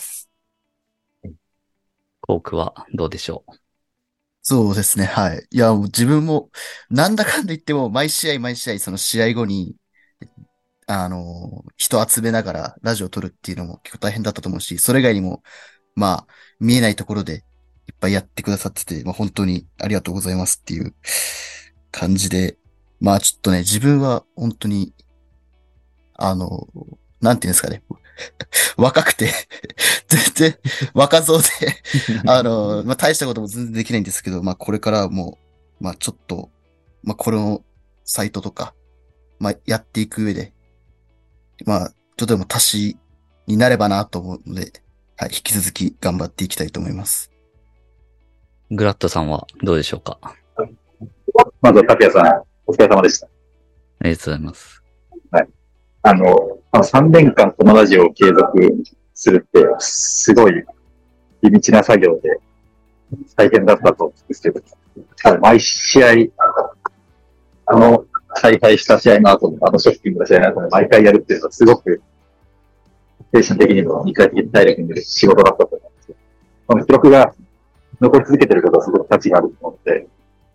コークはどうでしょう？ そうですね、はい。いや、もう自分も、なんだかんだ言っても、毎試合毎試合、その試合後に、あの、人集めながらラジオを撮るっていうのも結構大変だったと思うし、それ以外にも、まあ、見えないところでいっぱいやってくださってて、まあ本当にありがとうございますっていう感じで、まあちょっとね、自分は本当に、あの、なんていうんですかね、若くて全然若造であの、まあ大したことも全然できないんですけど、まあこれからも、まあちょっと、まあこのサイトとか、まあやっていく上で、まあ、ちょっとでも足しになればなと思うので、はい、引き続き頑張っていきたいと思います。 グラッドさんはどうでしょうか？ まずは、拓也さん、お疲れ様でした。 ありがとうございます。 はい。あの、あのさんねんかんこのラジオを継続するって、すごい地道な作業で大変だったと思うんですけど、毎試合、あの、再開した試合の後の、あのショッキングな試合の後も毎回やるっていうのはすごく、精神的にも肉体的に体力による仕事だったと思うんですけど、この記録が残り続けてることはすごく価値があると思うので、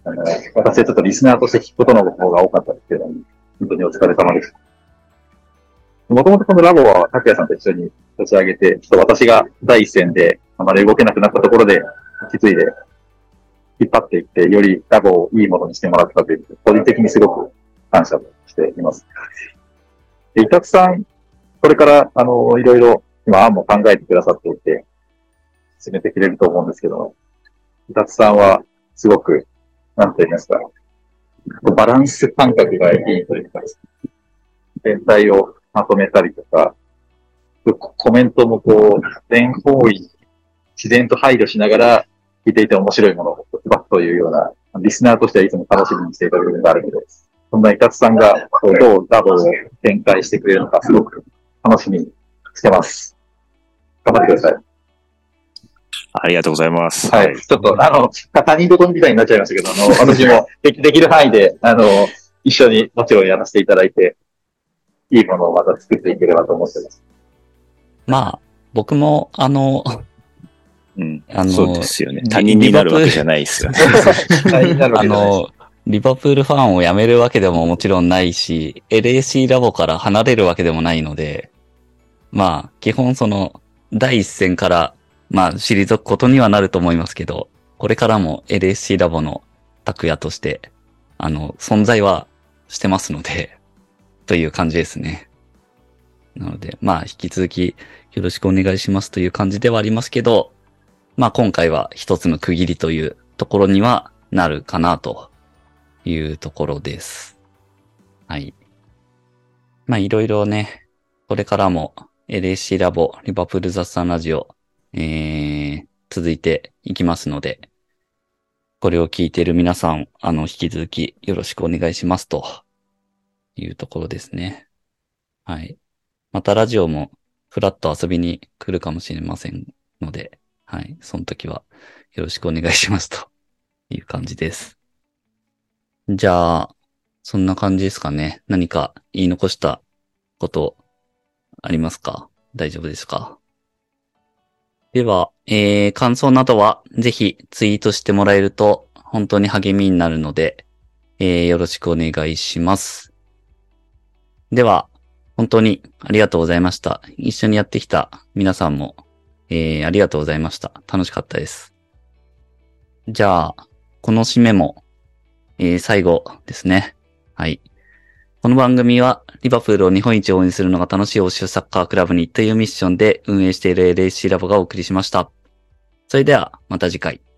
あの、私はちょっとリスナーとして聞くことの方が多かったですけど、本当にお疲れ様でした。もともとこのラボは、拓也さんと一緒に立ち上げて、ちょっと私が第一線であまり動けなくなったところで、引き継いで、引っ張っていって、よりラボをいいものにしてもらったという、個人的にすごく感謝しています。で、伊達さん、これから、あの、いろいろ、今案も考えてくださっていて、進めてくれると思うんですけど、伊達さんは、すごく、なんと言いますか、バランス感覚がいいというか、全体をまとめたりとか、コメントもこう、全方位、自然と配慮しながら、聞いていて面白いものを配るというような、リスナーとしてはいつも楽しみにしていた部分があるので、そんな伊達さんがどうラボを展開してくれるのか、すごく楽しみにしてます。頑張ってください。 ありがとうございます。 はい。ちょっと、あの、他人事みたいになっちゃいましたけど、あの、私もでき、できる範囲で、あの、一緒にもちろんやらせていただいて、いいものをまた作っていければと思ってます。 まあ、僕も、あの、 うん、 あの、 そうですよね。他人になるわけじゃないですよね。 他人になるわけじゃないです。 あの、リバプールファンを辞めるわけでももちろんないし、エルエーシー ラボから離れるわけでもないので、まあ、基本その、第一線から、まあ、退くことにはなると思いますけど、これからも エルエーシー ラボの拓也として、あの、存在はしてますので、という感じですね。なので、まあ、引き続きよろしくお願いしますという感じではありますけど、まあ、今回は一つの区切りというところにはなるかなというところです。はい。まあ、いろいろね、これからも エルエーシー ラボ、リバプール雑談ラジオ、えー、続いていきますので、これを聞いている皆さん、あの、引き続きよろしくお願いしますというところですね。はい。またラジオもフラッと遊びに来るかもしれませんので、はい。その時はよろしくお願いしますという感じです。じゃあ、そんな感じですかね。何か言い残したことありますか？大丈夫ですか？では、えー、感想などはぜひツイートしてもらえると本当に励みになるので、えー、よろしくお願いします。では、本当にありがとうございました。一緒にやってきた皆さんも、えー、ありがとうございました。楽しかったです。じゃあ、この締めも、えー、最後ですね。はい。この番組は、リバプールを日本一応援するのが楽しい欧州サッカークラブにというミッションで運営している エルエーシー ラボがお送りしました。それでは、また次回。